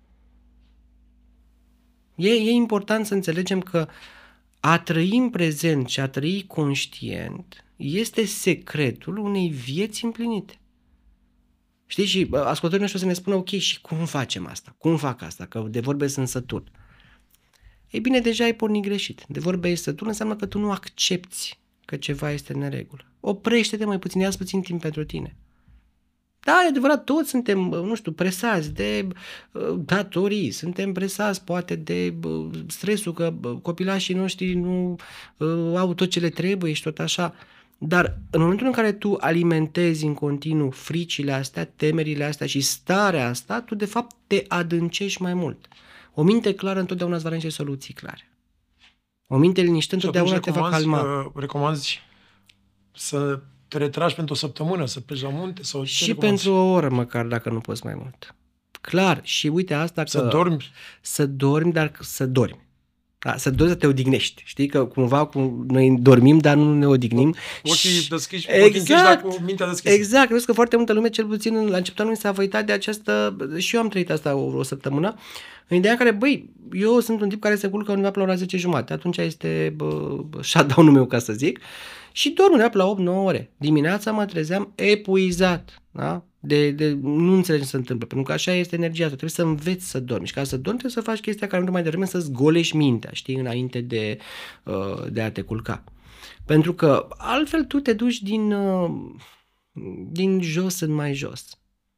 E, e important să înțelegem că a trăi în prezent și a trăi conștient este secretul unei vieți împlinite. Știi? Și ascultătorii noștri o să ne spună, ok, și cum facem asta? Cum fac asta? Că de vorbe sunt sătul. Ei bine, deja ai pornit greșit. De vorbe ești sătul înseamnă că tu nu accepti că ceva este în neregulă. Oprește-te mai puțin, ia puțin timp pentru tine. Da, e adevărat, toți suntem, nu știu, presați de uh, datorii, suntem presați poate de uh, stresul că uh, copilașii noștri nu uh, au tot ce le trebuie și tot așa. Dar în momentul în care tu alimentezi în continuu fricile astea, temerile astea și starea asta, tu de fapt te adâncești mai mult. O minte clară întotdeauna îți va niște soluții clare. O minte liniștită întotdeauna te va calma. Uh, recomanzi să te retragi pentru o săptămână, să pleci la munte? Sau și pentru o oră măcar, dacă nu poți mai mult. Clar, și uite asta că... Să dormi? Să dormi, dar să dormi. Da, să dormi, să te odihnești. Știi că cumva cum noi dormim, dar nu ne odihnim. Ochii și... deschiși, exact, ochii cu mintea deschisă. Exact, vezi că foarte multă lume, cel puțin la începutul anului, s-a văitat de această... Și eu am trăit asta o, o săptămână, în ideea în care, băi, eu sunt un tip care se culcă undeva pe la ora zece jumate. Atunci este bă, shutdown-ul meu, ca să zic. Și dorm undeva pe la opt nouă ore. Dimineața mă trezeam epuizat. Da? De, de, nu înțelegi ce se întâmplă, pentru că așa este energia asta. Trebuie să înveți să dormi. Și ca să dormi trebuie să faci chestia care nu mai devreme, să-ți golești mintea, știi, înainte de, uh, de a te culca. Pentru că altfel tu te duci din, uh, din jos în mai jos.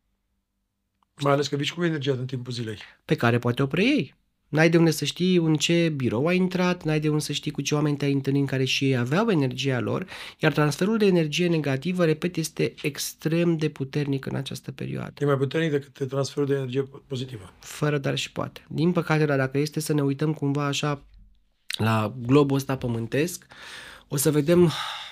Mai ales că vii cu energia în timpul zilei. Pe care poate o preiei. N-ai de unde să știi în ce birou ai intrat, n-ai de unde să știi cu ce oameni te-ai întâlnit în care și ei aveau energia lor, iar transferul de energie negativă, repet, este extrem de puternic în această perioadă. E mai puternic decât transferul de energie pozitivă. Fără dar și poate. Din păcate, dar dacă este să ne uităm cumva așa la globul ăsta pământesc, o să vedem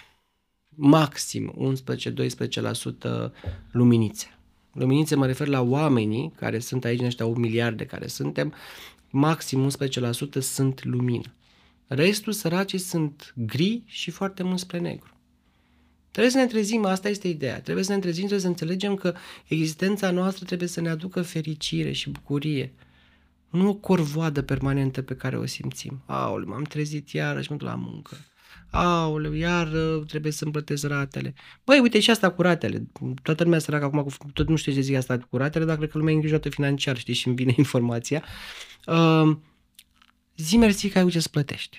maxim unsprezece-doisprezece la sută luminițe. Luminițe mă refer la oamenii care sunt aici, în ăștia opt miliarde care suntem, maxim unsprezece la sută sunt lumină. Restul săracii sunt gri și foarte mult spre negru. Trebuie să ne trezim, asta este ideea. Trebuie să ne trezim, trebuie să înțelegem că existența noastră trebuie să ne aducă fericire și bucurie. Nu o corvoadă permanentă pe care o simțim. Aoleu, m-am trezit iarăși, mă duc la muncă. Aoleu, iar trebuie să-mi plătesc ratele. Băi, uite și asta cu ratele. Toată lumea săracă acum, tot nu știu ce zic asta cu ratele, dar cred că lumea e îngrijorată financiar, știi, și îmi vine informația. Uh, zi mersi că ai ce să plătești.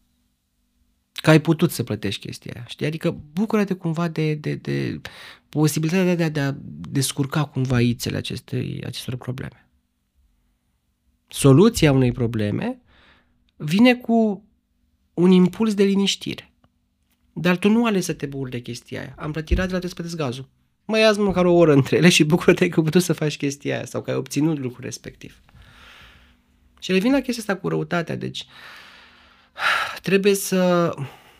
Că ai putut să plătești chestia aia, știi? Adică bucură-te cumva de, de, de posibilitatea de a, de a descurca cumva ițele acestei, acestor probleme. Soluția unei probleme vine cu un impuls de liniștire. Dar tu nu alegi să te bucuri de chestia aia. Am plătit ratele, trebuie să plătesc gazul. Mai ia-ți măcar o oră între ele și bucură-te că ai putut să faci chestia aia sau că ai obținut lucrul respectiv. Și revin la chestia asta cu răutatea. Deci trebuie să...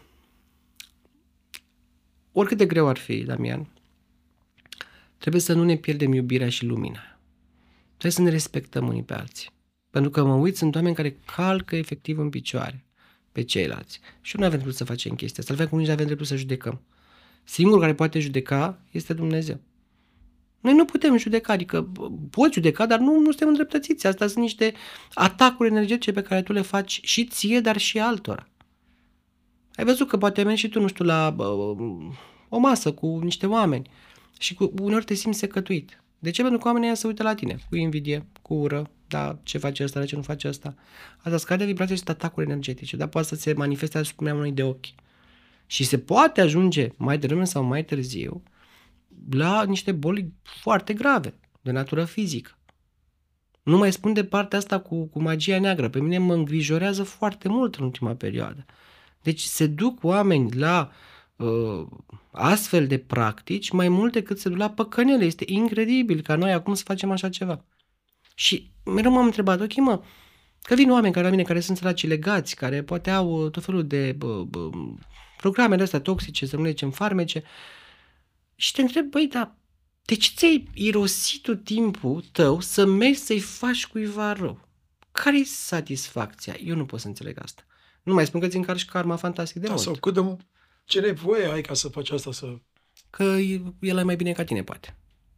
Oricât de greu ar fi, Damian, trebuie să nu ne pierdem iubirea și lumina. Trebuie să ne respectăm unii pe alții. Pentru că mă uit, sunt oameni care calcă efectiv în picioare pe ceilalți. Și nu avem dreptul să facem chestia asta. Altfel cum nici nu avem dreptul să judecăm. Singurul care poate judeca este Dumnezeu. Noi nu putem judeca, adică poți judeca, dar nu, nu suntem îndreptățiți. Asta sunt niște atacuri energetice pe care tu le faci și ție, dar și altora. Ai văzut că poate mergi și tu, nu știu, la uh, o masă cu niște oameni și cu, uneori te simți secătuit. De ce? Pentru că oamenii ăia se uită la tine cu invidie, cu ură, da, ce face ăsta, de ce nu face ăsta. Asta scade vibrația și atacuri energetice, dar poate să se manifeste asupra unui de ochi. Și se poate ajunge mai devreme sau mai târziu la niște boli foarte grave, de natură fizică. Nu mai spun de partea asta cu, cu magia neagră. Pe mine mă îngrijorează foarte mult în ultima perioadă. Deci se duc oameni la uh, astfel de practici mai mult decât se duc la păcănele. Este incredibil ca noi acum să facem așa ceva. Și mereu m-am întrebat, ok, mă, că vin oameni care la mine care sunt săraci legați, care poate au tot felul de bă, bă, programele astea toxice, să nu le zicem farmece, și te întreb, băi, dar de ce ți-ai irosit tu timpul tău să mergi să-i faci cuiva rău? Care-i satisfacția? Eu nu pot să înțeleg asta. Nu mai spun că ți încarci karma fantastic de da, mult. Sau cât de ce nevoie ai ca să faci asta să... Că el e mai bine ca tine, poate.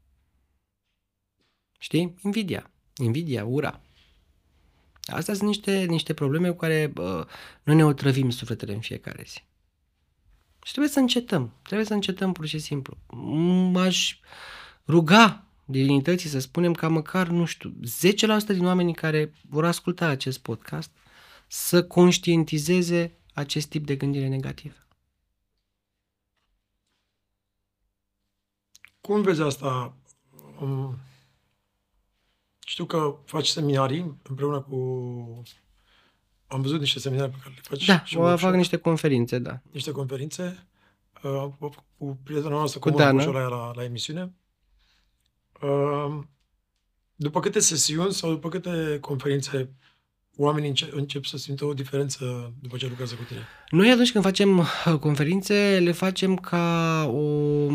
Știi? Invidia. Invidia, ura. Astea sunt niște, niște probleme cu care uh, noi ne otrăvim sufletele în fiecare zi. Și trebuie să încetăm. Trebuie să încetăm pur și simplu. M-aș ruga divinității să spunem ca măcar, nu știu, zece la sută din oamenii care vor asculta acest podcast să conștientizeze acest tip de gândire negativă. Cum vezi asta Um, știu că faci seminarii împreună cu... Am văzut niște seminarii pe care le faci. Da, și o workshop, fac niște conferințe, da. niște conferințe uh, cu prietena noastră Cu comună, cu Dana. Jolaia la, la emisiune. Uh, după câte sesiuni sau după câte conferințe oamenii înce- încep să simtă o diferență după ce lucrează cu tine? Noi atunci când facem uh, conferințe, le facem ca o,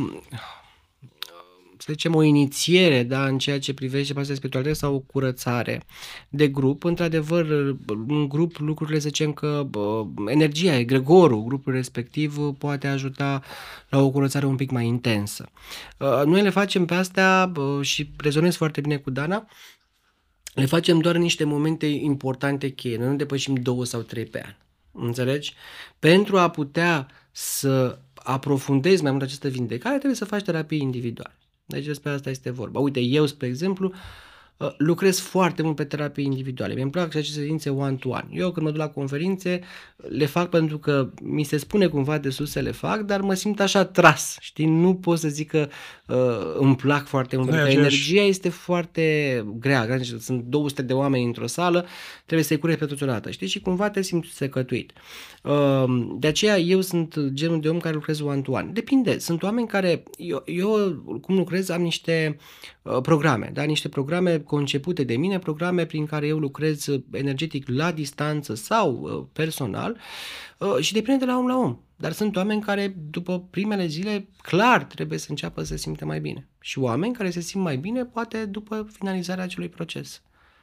să zicem, o inițiere, da, în ceea ce privește partea spiritualitate sau o curățare de grup. Într-adevăr, în grup lucrurile, să zicem că uh, energia, egregorul grupul respectiv uh, poate ajuta la o curățare un pic mai intensă. Uh, noi le facem pe astea uh, și rezonez foarte bine cu Dana. Le facem doar în niște momente importante cheie, noi nu depășim două sau trei pe an. Înțelegi? Pentru a putea să aprofundezi mai mult această vindecare, trebuie să faci terapie individuală. Deci despre asta este vorba. Uite, eu, spre exemplu, lucrez foarte mult pe terapii individuale. Mi-mi plac și aceste ședințe one-to-one. Eu când mă duc la conferințe, le fac pentru că mi se spune cumva de sus să le fac, dar mă simt așa tras, știi? Nu pot să zic că uh, îmi plac foarte mult, pentru că energia este foarte grea. Sunt două sute de oameni într-o sală, trebuie să-i cureți pe toți odată, știi? Și cumva te simți secătuit. Uh, de aceea eu sunt genul de om care lucrez one-to-one. Depinde. Sunt oameni care... Eu, eu cum lucrez, am niște uh, programe, da? Niște programe concepute de mine, programe prin care eu lucrez energetic la distanță sau uh, personal uh, și depinde de la om la om. Dar sunt oameni care după primele zile clar trebuie să înceapă să se simte mai bine. Și oameni care se simt mai bine poate după finalizarea acelui proces.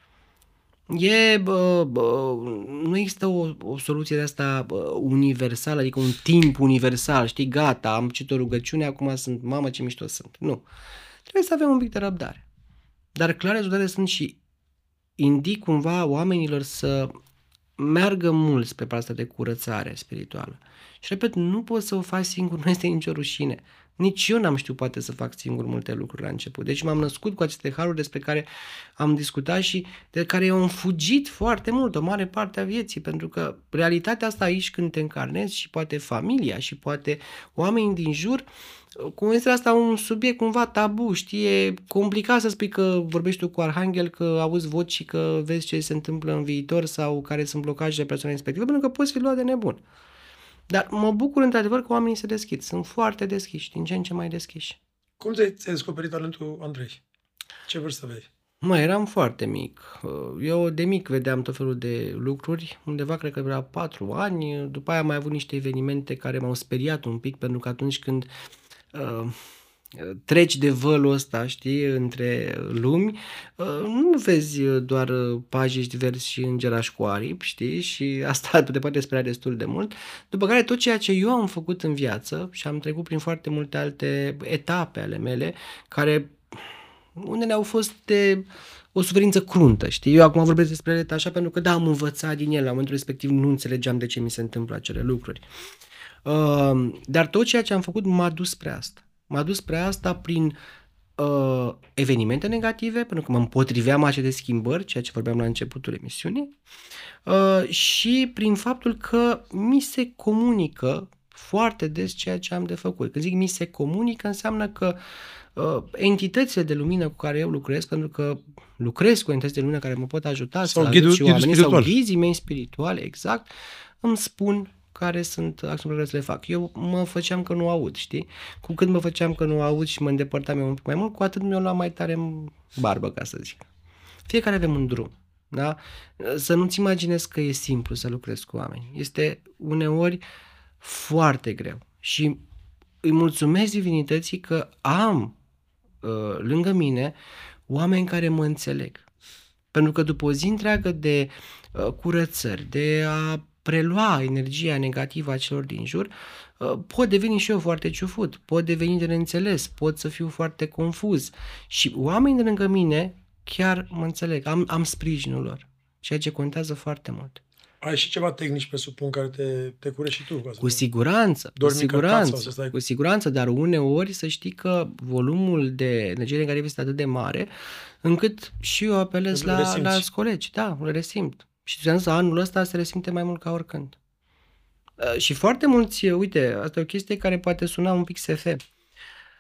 E, bă, bă, nu există o, o soluție de asta bă, universală, adică un timp universal, știi, gata, am citit o rugăciune, acum sunt, mamă ce mișto sunt. Nu. Trebuie să avem un pic de răbdare. Dar clar rezultatele sunt și indic cumva oamenilor să meargă mult spre partea de curățare spirituală. Și repet, nu poți să o faci singur, nu este nicio rușine. Nici eu n-am știut poate să fac singur multe lucruri la început. Deci m-am născut cu aceste haruri despre care am discutat și de care eu am fugit foarte mult, o mare parte a vieții, pentru că realitatea asta aici când te încarnezi și poate familia și poate oamenii din jur, cum este asta un subiect cumva tabu, știi, e complicat să spui că vorbești tu cu Arhanghel, că auzi voci și că vezi ce se întâmplă în viitor sau care sunt blocajele persoanei respective, pentru că poți fi luat de nebun. Dar mă bucur într-adevăr că oamenii se deschid, sunt foarte deschiși, din ce în ce mai deschiși. Cum ți-ai descoperit talentul, Andrei? Ce vârstă aveai? Mă, eram foarte mic. Eu de mic vedeam tot felul de lucruri, undeva cred că era patru ani, după aia am mai avut niște evenimente care m-au speriat un pic, pentru că atunci când uh, treci de vălul ăsta, știi, între lumi, uh, nu vezi doar pajiști verzi și îngerași cu aripi, știi, și asta te poate speria destul de mult, după care tot ceea ce eu am făcut în viață și am trecut prin foarte multe alte etape ale mele, care unele au fost de o suferință cruntă, știi? Eu acum vorbesc despre ele așa pentru că da, am învățat din ele, la momentul respectiv nu înțelegeam de ce mi se întâmplă acele lucruri. Uh, dar tot ceea ce am făcut m-a dus spre asta. M-a dus spre asta prin uh, evenimente negative, pentru că mă împotriveam aceste schimbări, ceea ce vorbeam la începutul emisiunii, uh, și prin faptul că mi se comunică foarte des ceea ce am de făcut. Când zic mi se comunică, înseamnă că uh, entitățile de lumină cu care eu lucrez, pentru că lucrez cu entități de lumină care mă pot ajuta sau să ghidul, ajut și oamenii, spiritual. sau ghizii mei spirituale, exact, îmi spun care sunt acțiunile care să le fac. Eu mă făceam că nu aud, știi? Cu cât mă făceam că nu aud și mă îndepărtam eu un pic mai mult, cu atât mi-o luam mai tare în barbă, ca să zic. Fiecare avem un drum, da? Să nu-ți imaginezi că e simplu să lucrezi cu oameni. Este uneori foarte greu. Și îi mulțumesc divinității că am uh, lângă mine oameni care mă înțeleg. Pentru că după o zi întreagă de uh, curățări, de a prelua energia negativă a celor din jur, uh, pot deveni și eu foarte ciufut, pot deveni de neînțeles, pot să fiu foarte confuz. Și oamenii de lângă mine chiar mă înțeleg, am, am sprijinul lor, ceea ce contează foarte mult. Ai și ceva tehnici, presupun, care te, te curești și tu. Cu siguranță, cu siguranță, cu siguranță, dar uneori să știi că volumul de energie negativă este atât de mare, încât și eu apelez la, la alți colegi. Da, le resimt. Și ți-am zis, anul ăsta se resimte mai mult ca oricând. Uh, și foarte mulți, uite, asta e o chestie care poate suna un pic S F.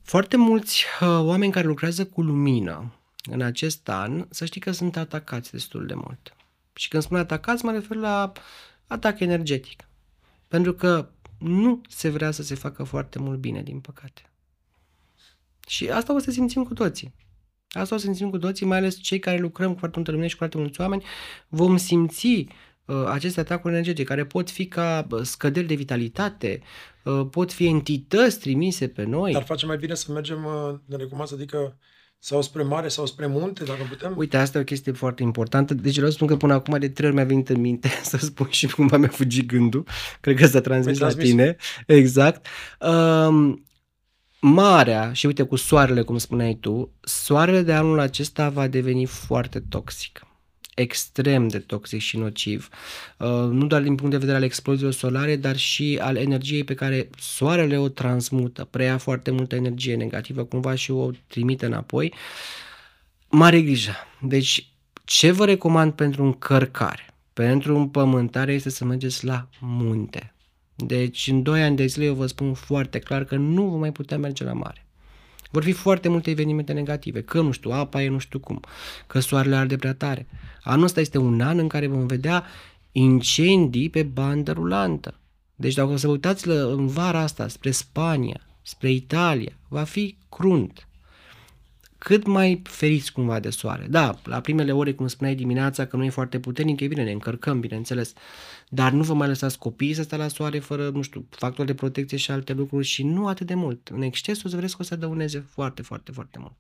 Foarte mulți uh, oameni care lucrează cu lumină în acest an, să știi că sunt atacați destul de mult. Și când spun atacați, mă refer la atac energetic. Pentru că nu se vrea să se facă foarte mult bine, din păcate. Și asta o să simțim cu toții. Asta o să simțim cu toții, mai ales cei care lucrăm cu foarte multă lumină și cu foarte mulți oameni, vom simți uh, aceste atacuri energetice, care pot fi ca uh, scăderi de vitalitate, uh, pot fi entități trimise pe noi. Dar face mai bine să mergem, uh, ne recomand, adică sau spre mare sau spre munte, dacă putem? Uite, asta e o chestie foarte importantă. Deci vreau să spun că până acum de trei ori mi-a venit în minte să spun și cumva mi-a fugit gândul. Cred că s-a transmis la tine. Exact. Um, Marea, și uite cu soarele, cum spuneai tu, soarele de anul acesta va deveni foarte toxic. Extrem de toxic și nociv. Uh, nu doar din punct de vedere al exploziilor solare, dar și al energiei pe care soarele o transmută. Preia foarte multă energie negativă, cumva și o trimite înapoi. Mare grijă. Deci, ce vă recomand pentru încărcare, pentru împământare, este să mergeți la munte. Deci, în doi ani de zile, eu vă spun foarte clar că nu vom mai putea merge la mare. Vor fi foarte multe evenimente negative, că, nu știu, apa e nu știu cum, că soarele arde prea tare. Anul ăsta este un an în care vom vedea incendii pe bandă rulantă. Deci, dacă o să vă uitați la, în vara asta spre Spania, spre Italia, va fi crunt. Cât mai feriți cumva de soare. Da, la primele ore, cum spuneai dimineața, că nu e foarte puternic, e bine, ne încărcăm, bineînțeles. Dar nu vă mai lăsați copiii să stea la soare fără, nu știu, factori de protecție și alte lucruri și nu atât de mult. În exces o să vreți că o să dăuneze foarte, foarte, foarte mult.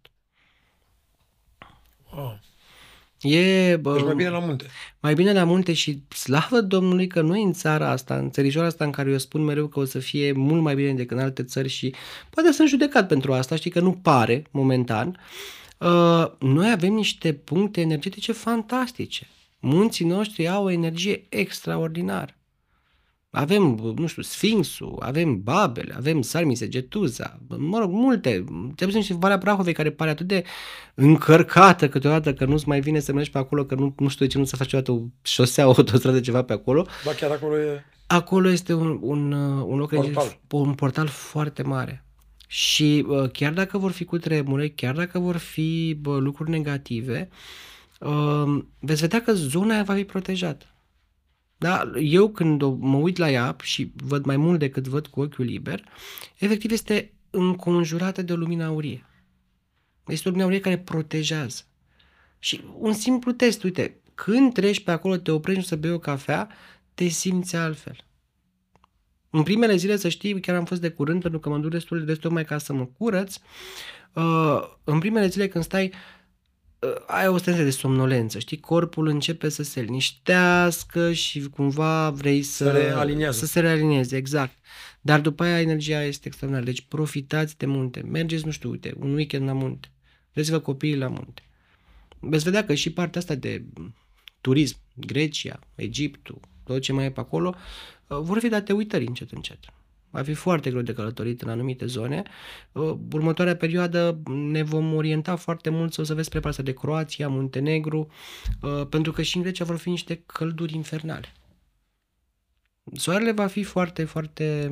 Wow. E, bă, deci mai bine la munte. Mai bine la munte și slavă Domnului că noi în țara asta, în țărișoara asta în care eu spun mereu că o să fie mult mai bine decât în alte țări și poate sunt judecat pentru asta, știi că nu pare momentan, uh, noi avem niște puncte energetice fantastice. Munții noștri au o energie extraordinară. Avem, nu știu, Sfinxul, avem Babele, avem Sarmise, Getuza, mă rog, multe. Cel puțin și Valea Prahovei, care pare atât de încărcată câteodată că nu-ți mai vine să mergi pe acolo, că nu, nu știu de ce nu se face o dată o șosea, o autostradă, ceva pe acolo. Ba chiar acolo e... Acolo este un, un, un loc, portal. un portal foarte mare. Și chiar dacă vor fi cutremure, chiar dacă vor fi bă, lucruri negative, uh, veți vedea că zona aia va fi protejată. Da? Eu când mă uit la ea și văd mai mult decât văd cu ochiul liber, efectiv este înconjurată de o lumină aurie. Este o lumină aurie care protejează. Și un simplu test, uite, când treci pe acolo, te oprești să bei o cafea, te simți altfel. În primele zile, să știi, chiar am fost de curând, pentru că mă duc destul de des tocmai ca să mă curăț, uh, în primele zile când stai, ai o stare de somnolență, știi? Corpul începe să se liniștească și cumva vrei să, să, realinieze. să se realinieze, exact. Dar după aia energia este extraordinară. Deci profitați de munte. Mergeți, nu știu, uite, un weekend la munte. Vreți-vă copiii la munte. Veți vedea că și partea asta de turism, Grecia, Egiptul, tot ce mai e pe acolo, vor fi date uitării încet, încet. Va fi foarte greu de călătorit în anumite zone. Următoarea perioadă ne vom orienta foarte mult să o să vezi spre partea de Croația, Muntenegru, pentru că și în Grecia vor fi niște călduri infernale. Soarele va fi foarte, foarte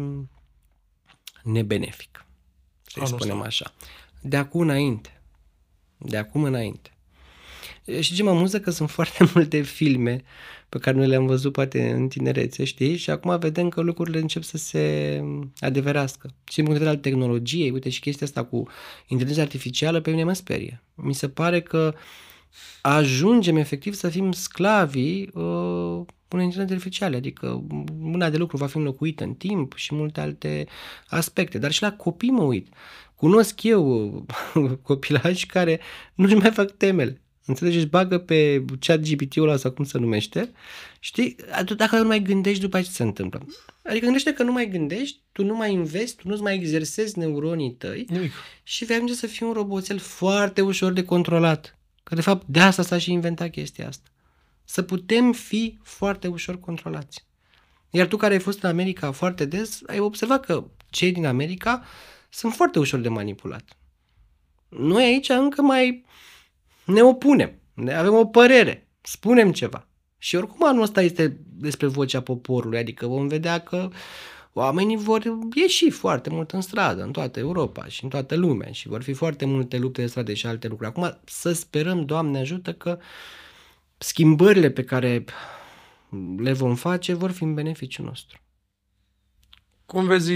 nebenefic, să-i spunem așa. De acum înainte. De acum înainte. Și ce mă amuză că sunt foarte multe filme pe care noi le-am văzut poate în tinerețe, știi? Și acum vedem că lucrurile încep să se adeverească. Și în punct de vedere al tehnologiei, uite și chestia asta cu inteligența artificială pe mine mă sperie. Mi se pare că ajungem efectiv să fim sclavii uh, unei inteligențe artificiale, adică mâna de lucru va fi înlocuită în timp și multe alte aspecte. Dar și la copii mă uit. Cunosc eu copilași care nu-și mai fac temele. Înțelegi? Își bagă pe chat G P T-ul ăla sau cum se numește, știi? Dacă nu mai gândești, după aceea ce se întâmplă. Adică gândește că nu mai gândești, tu nu mai investi, tu nu-ți mai exersezi neuronii tăi Nimic. Și vei ajunge să fii un roboțel foarte ușor de controlat. Că de fapt de asta s-a și inventat chestia asta. Să putem fi foarte ușor controlați. Iar tu care ai fost în America foarte des, ai observat că cei din America sunt foarte ușor de manipulat. Noi aici încă mai ne opunem, ne avem o părere, spunem ceva. Și oricum anul ăsta este despre vocea poporului, adică vom vedea că oamenii vor ieși foarte mult în stradă, în toată Europa și în toată lumea și vor fi foarte multe lupte de stradă și alte lucruri. Acum să sperăm, Doamne ajută, că schimbările pe care le vom face vor fi în beneficiul nostru. Cum vezi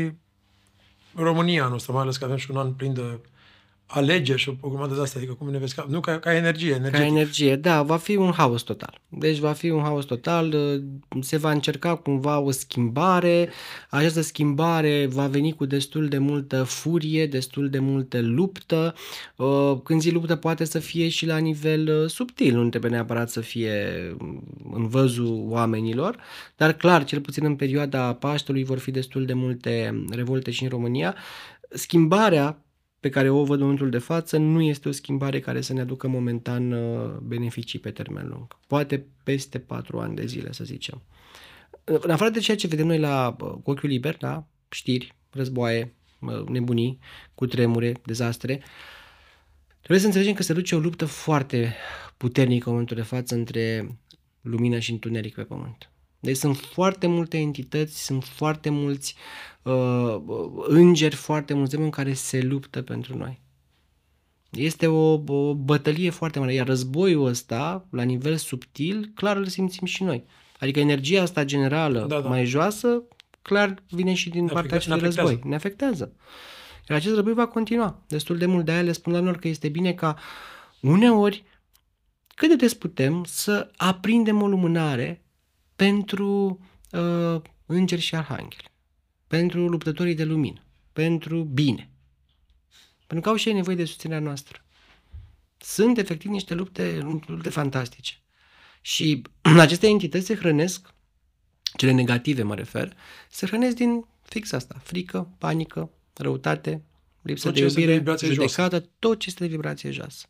România anul ăsta, mai ales că avem și un an plin de alegeri și o grămadă de astea, adică cum ne vezi, ca, nu ca, ca energie, energetic. Ca energie, da, va fi un haos total. Deci va fi un haos total, se va încerca cumva o schimbare, această schimbare va veni cu destul de multă furie, destul de multă luptă. Când zic luptă poate să fie și la nivel subtil, nu trebuie neapărat să fie în văzul oamenilor, dar clar, cel puțin în perioada Paștelui vor fi destul de multe revolte și în România. Schimbarea pe care o văd în momentul de față nu este o schimbare care să ne aducă momentan beneficii pe termen lung. Poate peste patru ani de zile, să zicem. În afară de ceea ce vedem noi la cu ochiul liber, da? Știri, războaie, nebunii, cutremure, dezastre, trebuie să înțelegem că se duce o luptă foarte puternică în momentul de față între lumină și întuneric pe pământ. Deci sunt foarte multe entități, sunt foarte mulți uh, îngeri, foarte mulți demoni care se luptă pentru noi. Este o, o bătălie foarte mare, iar războiul ăsta, la nivel subtil, clar îl simțim și noi. Adică energia asta generală da, da. mai joasă, clar vine și din ne partea afectează, acestui război. Ne afectează. Iar acest război va continua destul de mult. De aia le spun oamenilor că este bine ca uneori, cât de des putem, să aprindem o lumânare pentru uh, îngeri și arhangheli, pentru luptătorii de lumină, pentru bine. Pentru că au și ei nevoie de susținerea noastră. Sunt efectiv niște lupte, lupte fantastice. Și aceste entități se hrănesc, cele negative mă refer, se hrănesc din fix asta, frică, panică, răutate, lipsă de iubire, de judecată, tot ce este de vibrație joasă.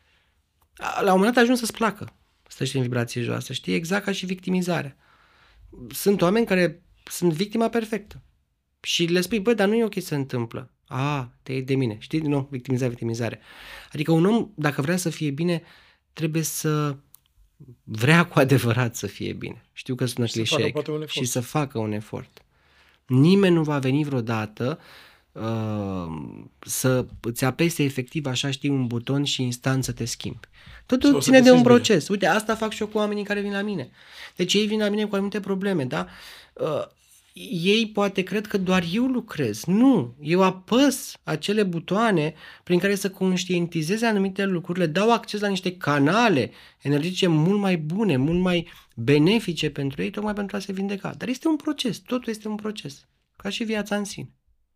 La un moment dat ajung să-ți placă să știi în vibrație joasă, știi? Exact ca și victimizarea. Sunt oameni care sunt victima perfectă și le spui, bă, dar nu e ok să se întâmplă. A, te iei de mine, știi? Nu, victimizare, victimizare. Adică un om, dacă vrea să fie bine, trebuie să vrea cu adevărat să fie bine. Știu că sună clișeic. Și să facă un efort. Nimeni nu va veni vreodată uh, să îți apese efectiv, așa știi, un buton și instant să te schimbi. Totul ține de un proces. Bine. Uite, asta fac și eu cu oamenii care vin la mine. Deci ei vin la mine cu anumite probleme, da? Uh, ei poate cred că doar eu lucrez. Nu, eu apăs acele butoane prin care să conștientizeze anumite lucruri, le dau acces la niște canale energetice mult mai bune, mult mai benefice pentru ei, tocmai pentru a se vindeca. Dar este un proces, totul este un proces, ca și viața în sine.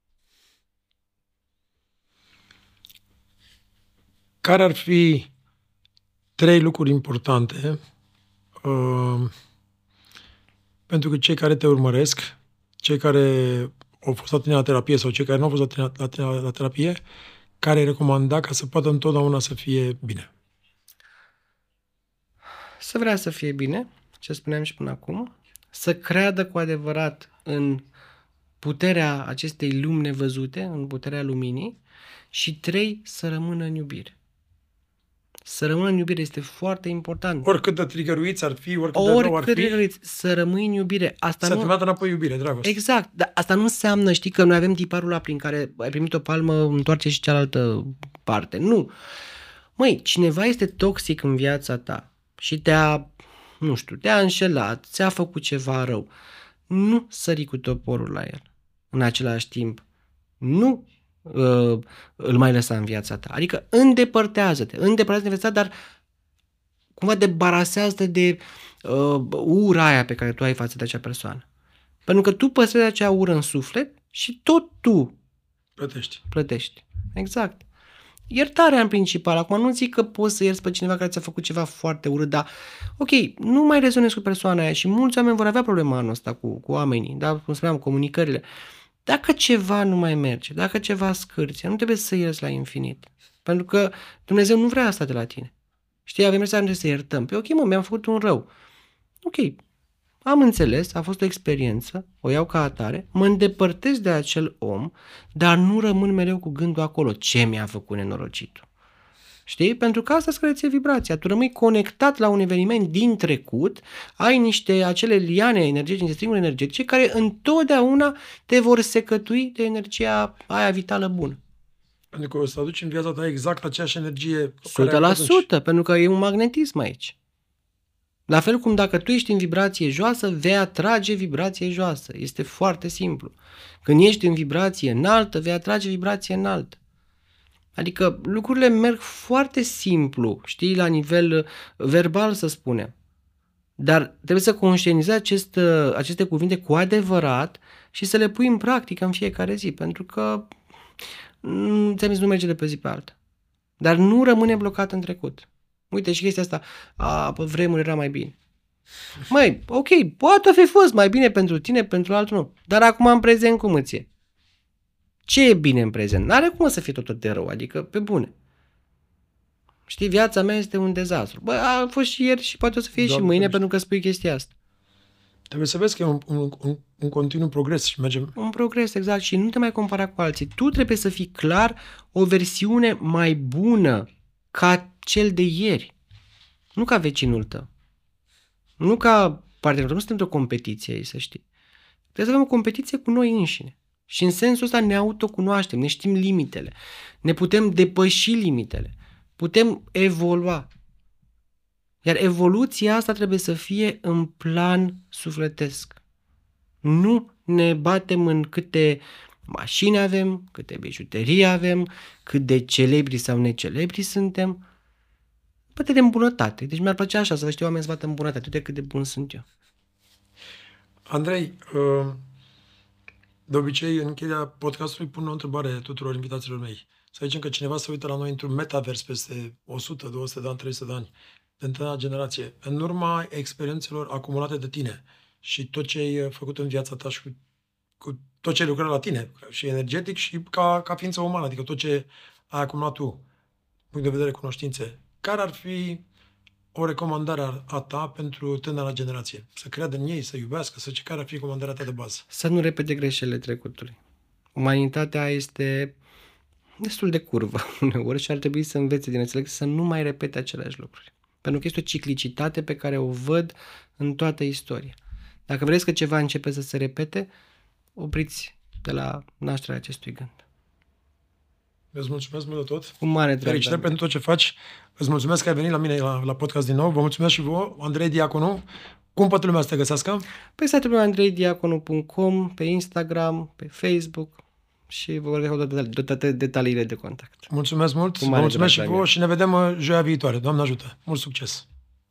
Care ar fi trei lucruri importante uh, pentru că cei care te urmăresc, cei care au fost la tine la terapie sau cei care nu au fost la tine la, tine la terapie, care îi recomanda ca să poată întotdeauna să fie bine? Să vrea să fie bine, ce spuneam și până acum, să creadă cu adevărat în puterea acestei lumi nevăzute, în puterea luminii și trei, să rămână în iubire. Să rămână în iubire este foarte important. Oricât de trigăruiți ar fi, oricât de rău ar fi. Să rămâi în iubire. Asta să nu... te vadă înapoi iubire, dragoste. Exact. Dar asta nu înseamnă, știi, că noi avem tiparul ăla prin care ai primit o palmă, întoarce și cealaltă parte. Nu. Măi, cineva este toxic în viața ta și te-a, nu știu, te-a înșelat, ți-a făcut ceva rău. Nu sări cu toporul la el. În același timp, nu uh, îl mai lăsa în viața ta. Adică îndepărtează-te, îndepărtează-te în viața ta, dar cumva debarasează-te de uh, ura aia pe care tu ai față de acea persoană. Pentru că tu păstrezi acea ură în suflet și tot tu plătești. Plătești. Exact. Iertarea în principal. Acum nu zic că poți să ierți pe cineva care ți-a făcut ceva foarte urât, dar ok, nu mai rezonezi cu persoana aia și mulți oameni vor avea problema anul ăsta cu, cu oamenii, da? Cum spuneam, comunicările. Dacă ceva nu mai merge, dacă ceva scârție, nu trebuie să ierți la infinit. Pentru că Dumnezeu nu vrea asta de la tine. Știi, avem impresia să iertăm. Pe ok, mă, mi-am făcut un rău. Ok, am înțeles, a fost o experiență, o iau ca atare, mă îndepărtez de acel om, dar nu rămân mereu cu gândul acolo. Ce mi-a făcut nenorocitul? Știi? Pentru că asta îți crește vibrația. Tu rămâi conectat la un eveniment din trecut, ai niște acele liane energetice, niște stringuri energetice care întotdeauna te vor secătui de energia aia vitală bună. Pentru că o să aduci în viața ta exact aceeași energie. o sută la sută, pentru că e un magnetism aici. La fel cum dacă tu ești în vibrație joasă, vei atrage vibrație joasă. Este foarte simplu. Când ești în vibrație înaltă, vei atrage vibrație înaltă. Adică lucrurile merg foarte simplu, știi, la nivel verbal să spunem. Dar trebuie să conștientizezi acest, aceste cuvinte cu adevărat și să le pui în practică în fiecare zi, pentru că ți-am zis, nu merge de pe zi pe alta. Dar nu rămâne blocat în trecut. Uite și chestia asta, a, pe vremuri era mai bine. Măi, ok, poate fi fost mai bine pentru tine, pentru altul nu. Dar acum în prezent cum îți e? Ce e bine în prezent? N-are cum să fie totul de rău, adică pe bune. Știi, viața mea este un dezastru. Bă, a fost și ieri și poate o să fie Doamne, și mâine pentru că spui chestia asta. Trebuie să vezi că e un, un, un, un continuu progres și mergem. Un progres, exact. Și nu te mai compara cu alții. Tu trebuie să fii clar o versiune mai bună ca cel de ieri. Nu ca vecinul tău. Nu ca partenerul. Nu suntem într-o competiție aici, să știi. Trebuie să avem o competiție cu noi înșine. Și în sensul ăsta ne autocunoaștem, ne știm limitele. Ne putem depăși limitele. Putem evolua. Iar evoluția asta trebuie să fie în plan sufletesc. Nu ne batem în câte mașini avem, câte bijuterii avem, cât de celebri sau necelebri suntem. Poate de îmbunătate. Deci mi-ar plăcea așa să vă știu oameni să bată în bunătate. Uite cât de bun sunt eu. Andrei, de obicei în încheierea podcastului pun o întrebare tuturor invitaților mei. Să zicem că cineva se uită la noi într-un metavers peste o sută, două sute de ani, trei sute de ani, de întâia generație, în urma experiențelor acumulate de tine și tot ce ai făcut în viața ta și cu, cu tot ce ai lucrat la tine, și energetic și ca, ca ființă umană, adică tot ce ai acumulat tu, punct de vedere cunoștințe, care ar fi o recomandare a ta pentru tânăra generație? Să creadă în ei, să iubească, să ce care ar fi recomandarea ta de bază? Să nu repete greșelile trecutului. Umanitatea este destul de curvă uneori și ar trebui să învețe din înțeleg să nu mai repete aceleași lucruri. Pentru că este o ciclicitate pe care o văd în toată istoria. Dacă vreți că ceva începe să se repete, opriți de la nașterea acestui gând. Îți mulțumesc mult de tot. Cu mare drag. Felicitări pentru tot ce faci. Îți mulțumesc că ai venit la mine la, la podcast din nou. Vă mulțumesc și vouă, Andrei Diaconu. Cum poate lumea să te găsească? Pe site-ul meu andrei diaconu punct com, pe Instagram, pe Facebook și vă voi da toate detaliile de contact. Mulțumesc mult. Vă mulțumesc și vouă și ne vedem joia viitoare. Doamne ajută. Mult succes!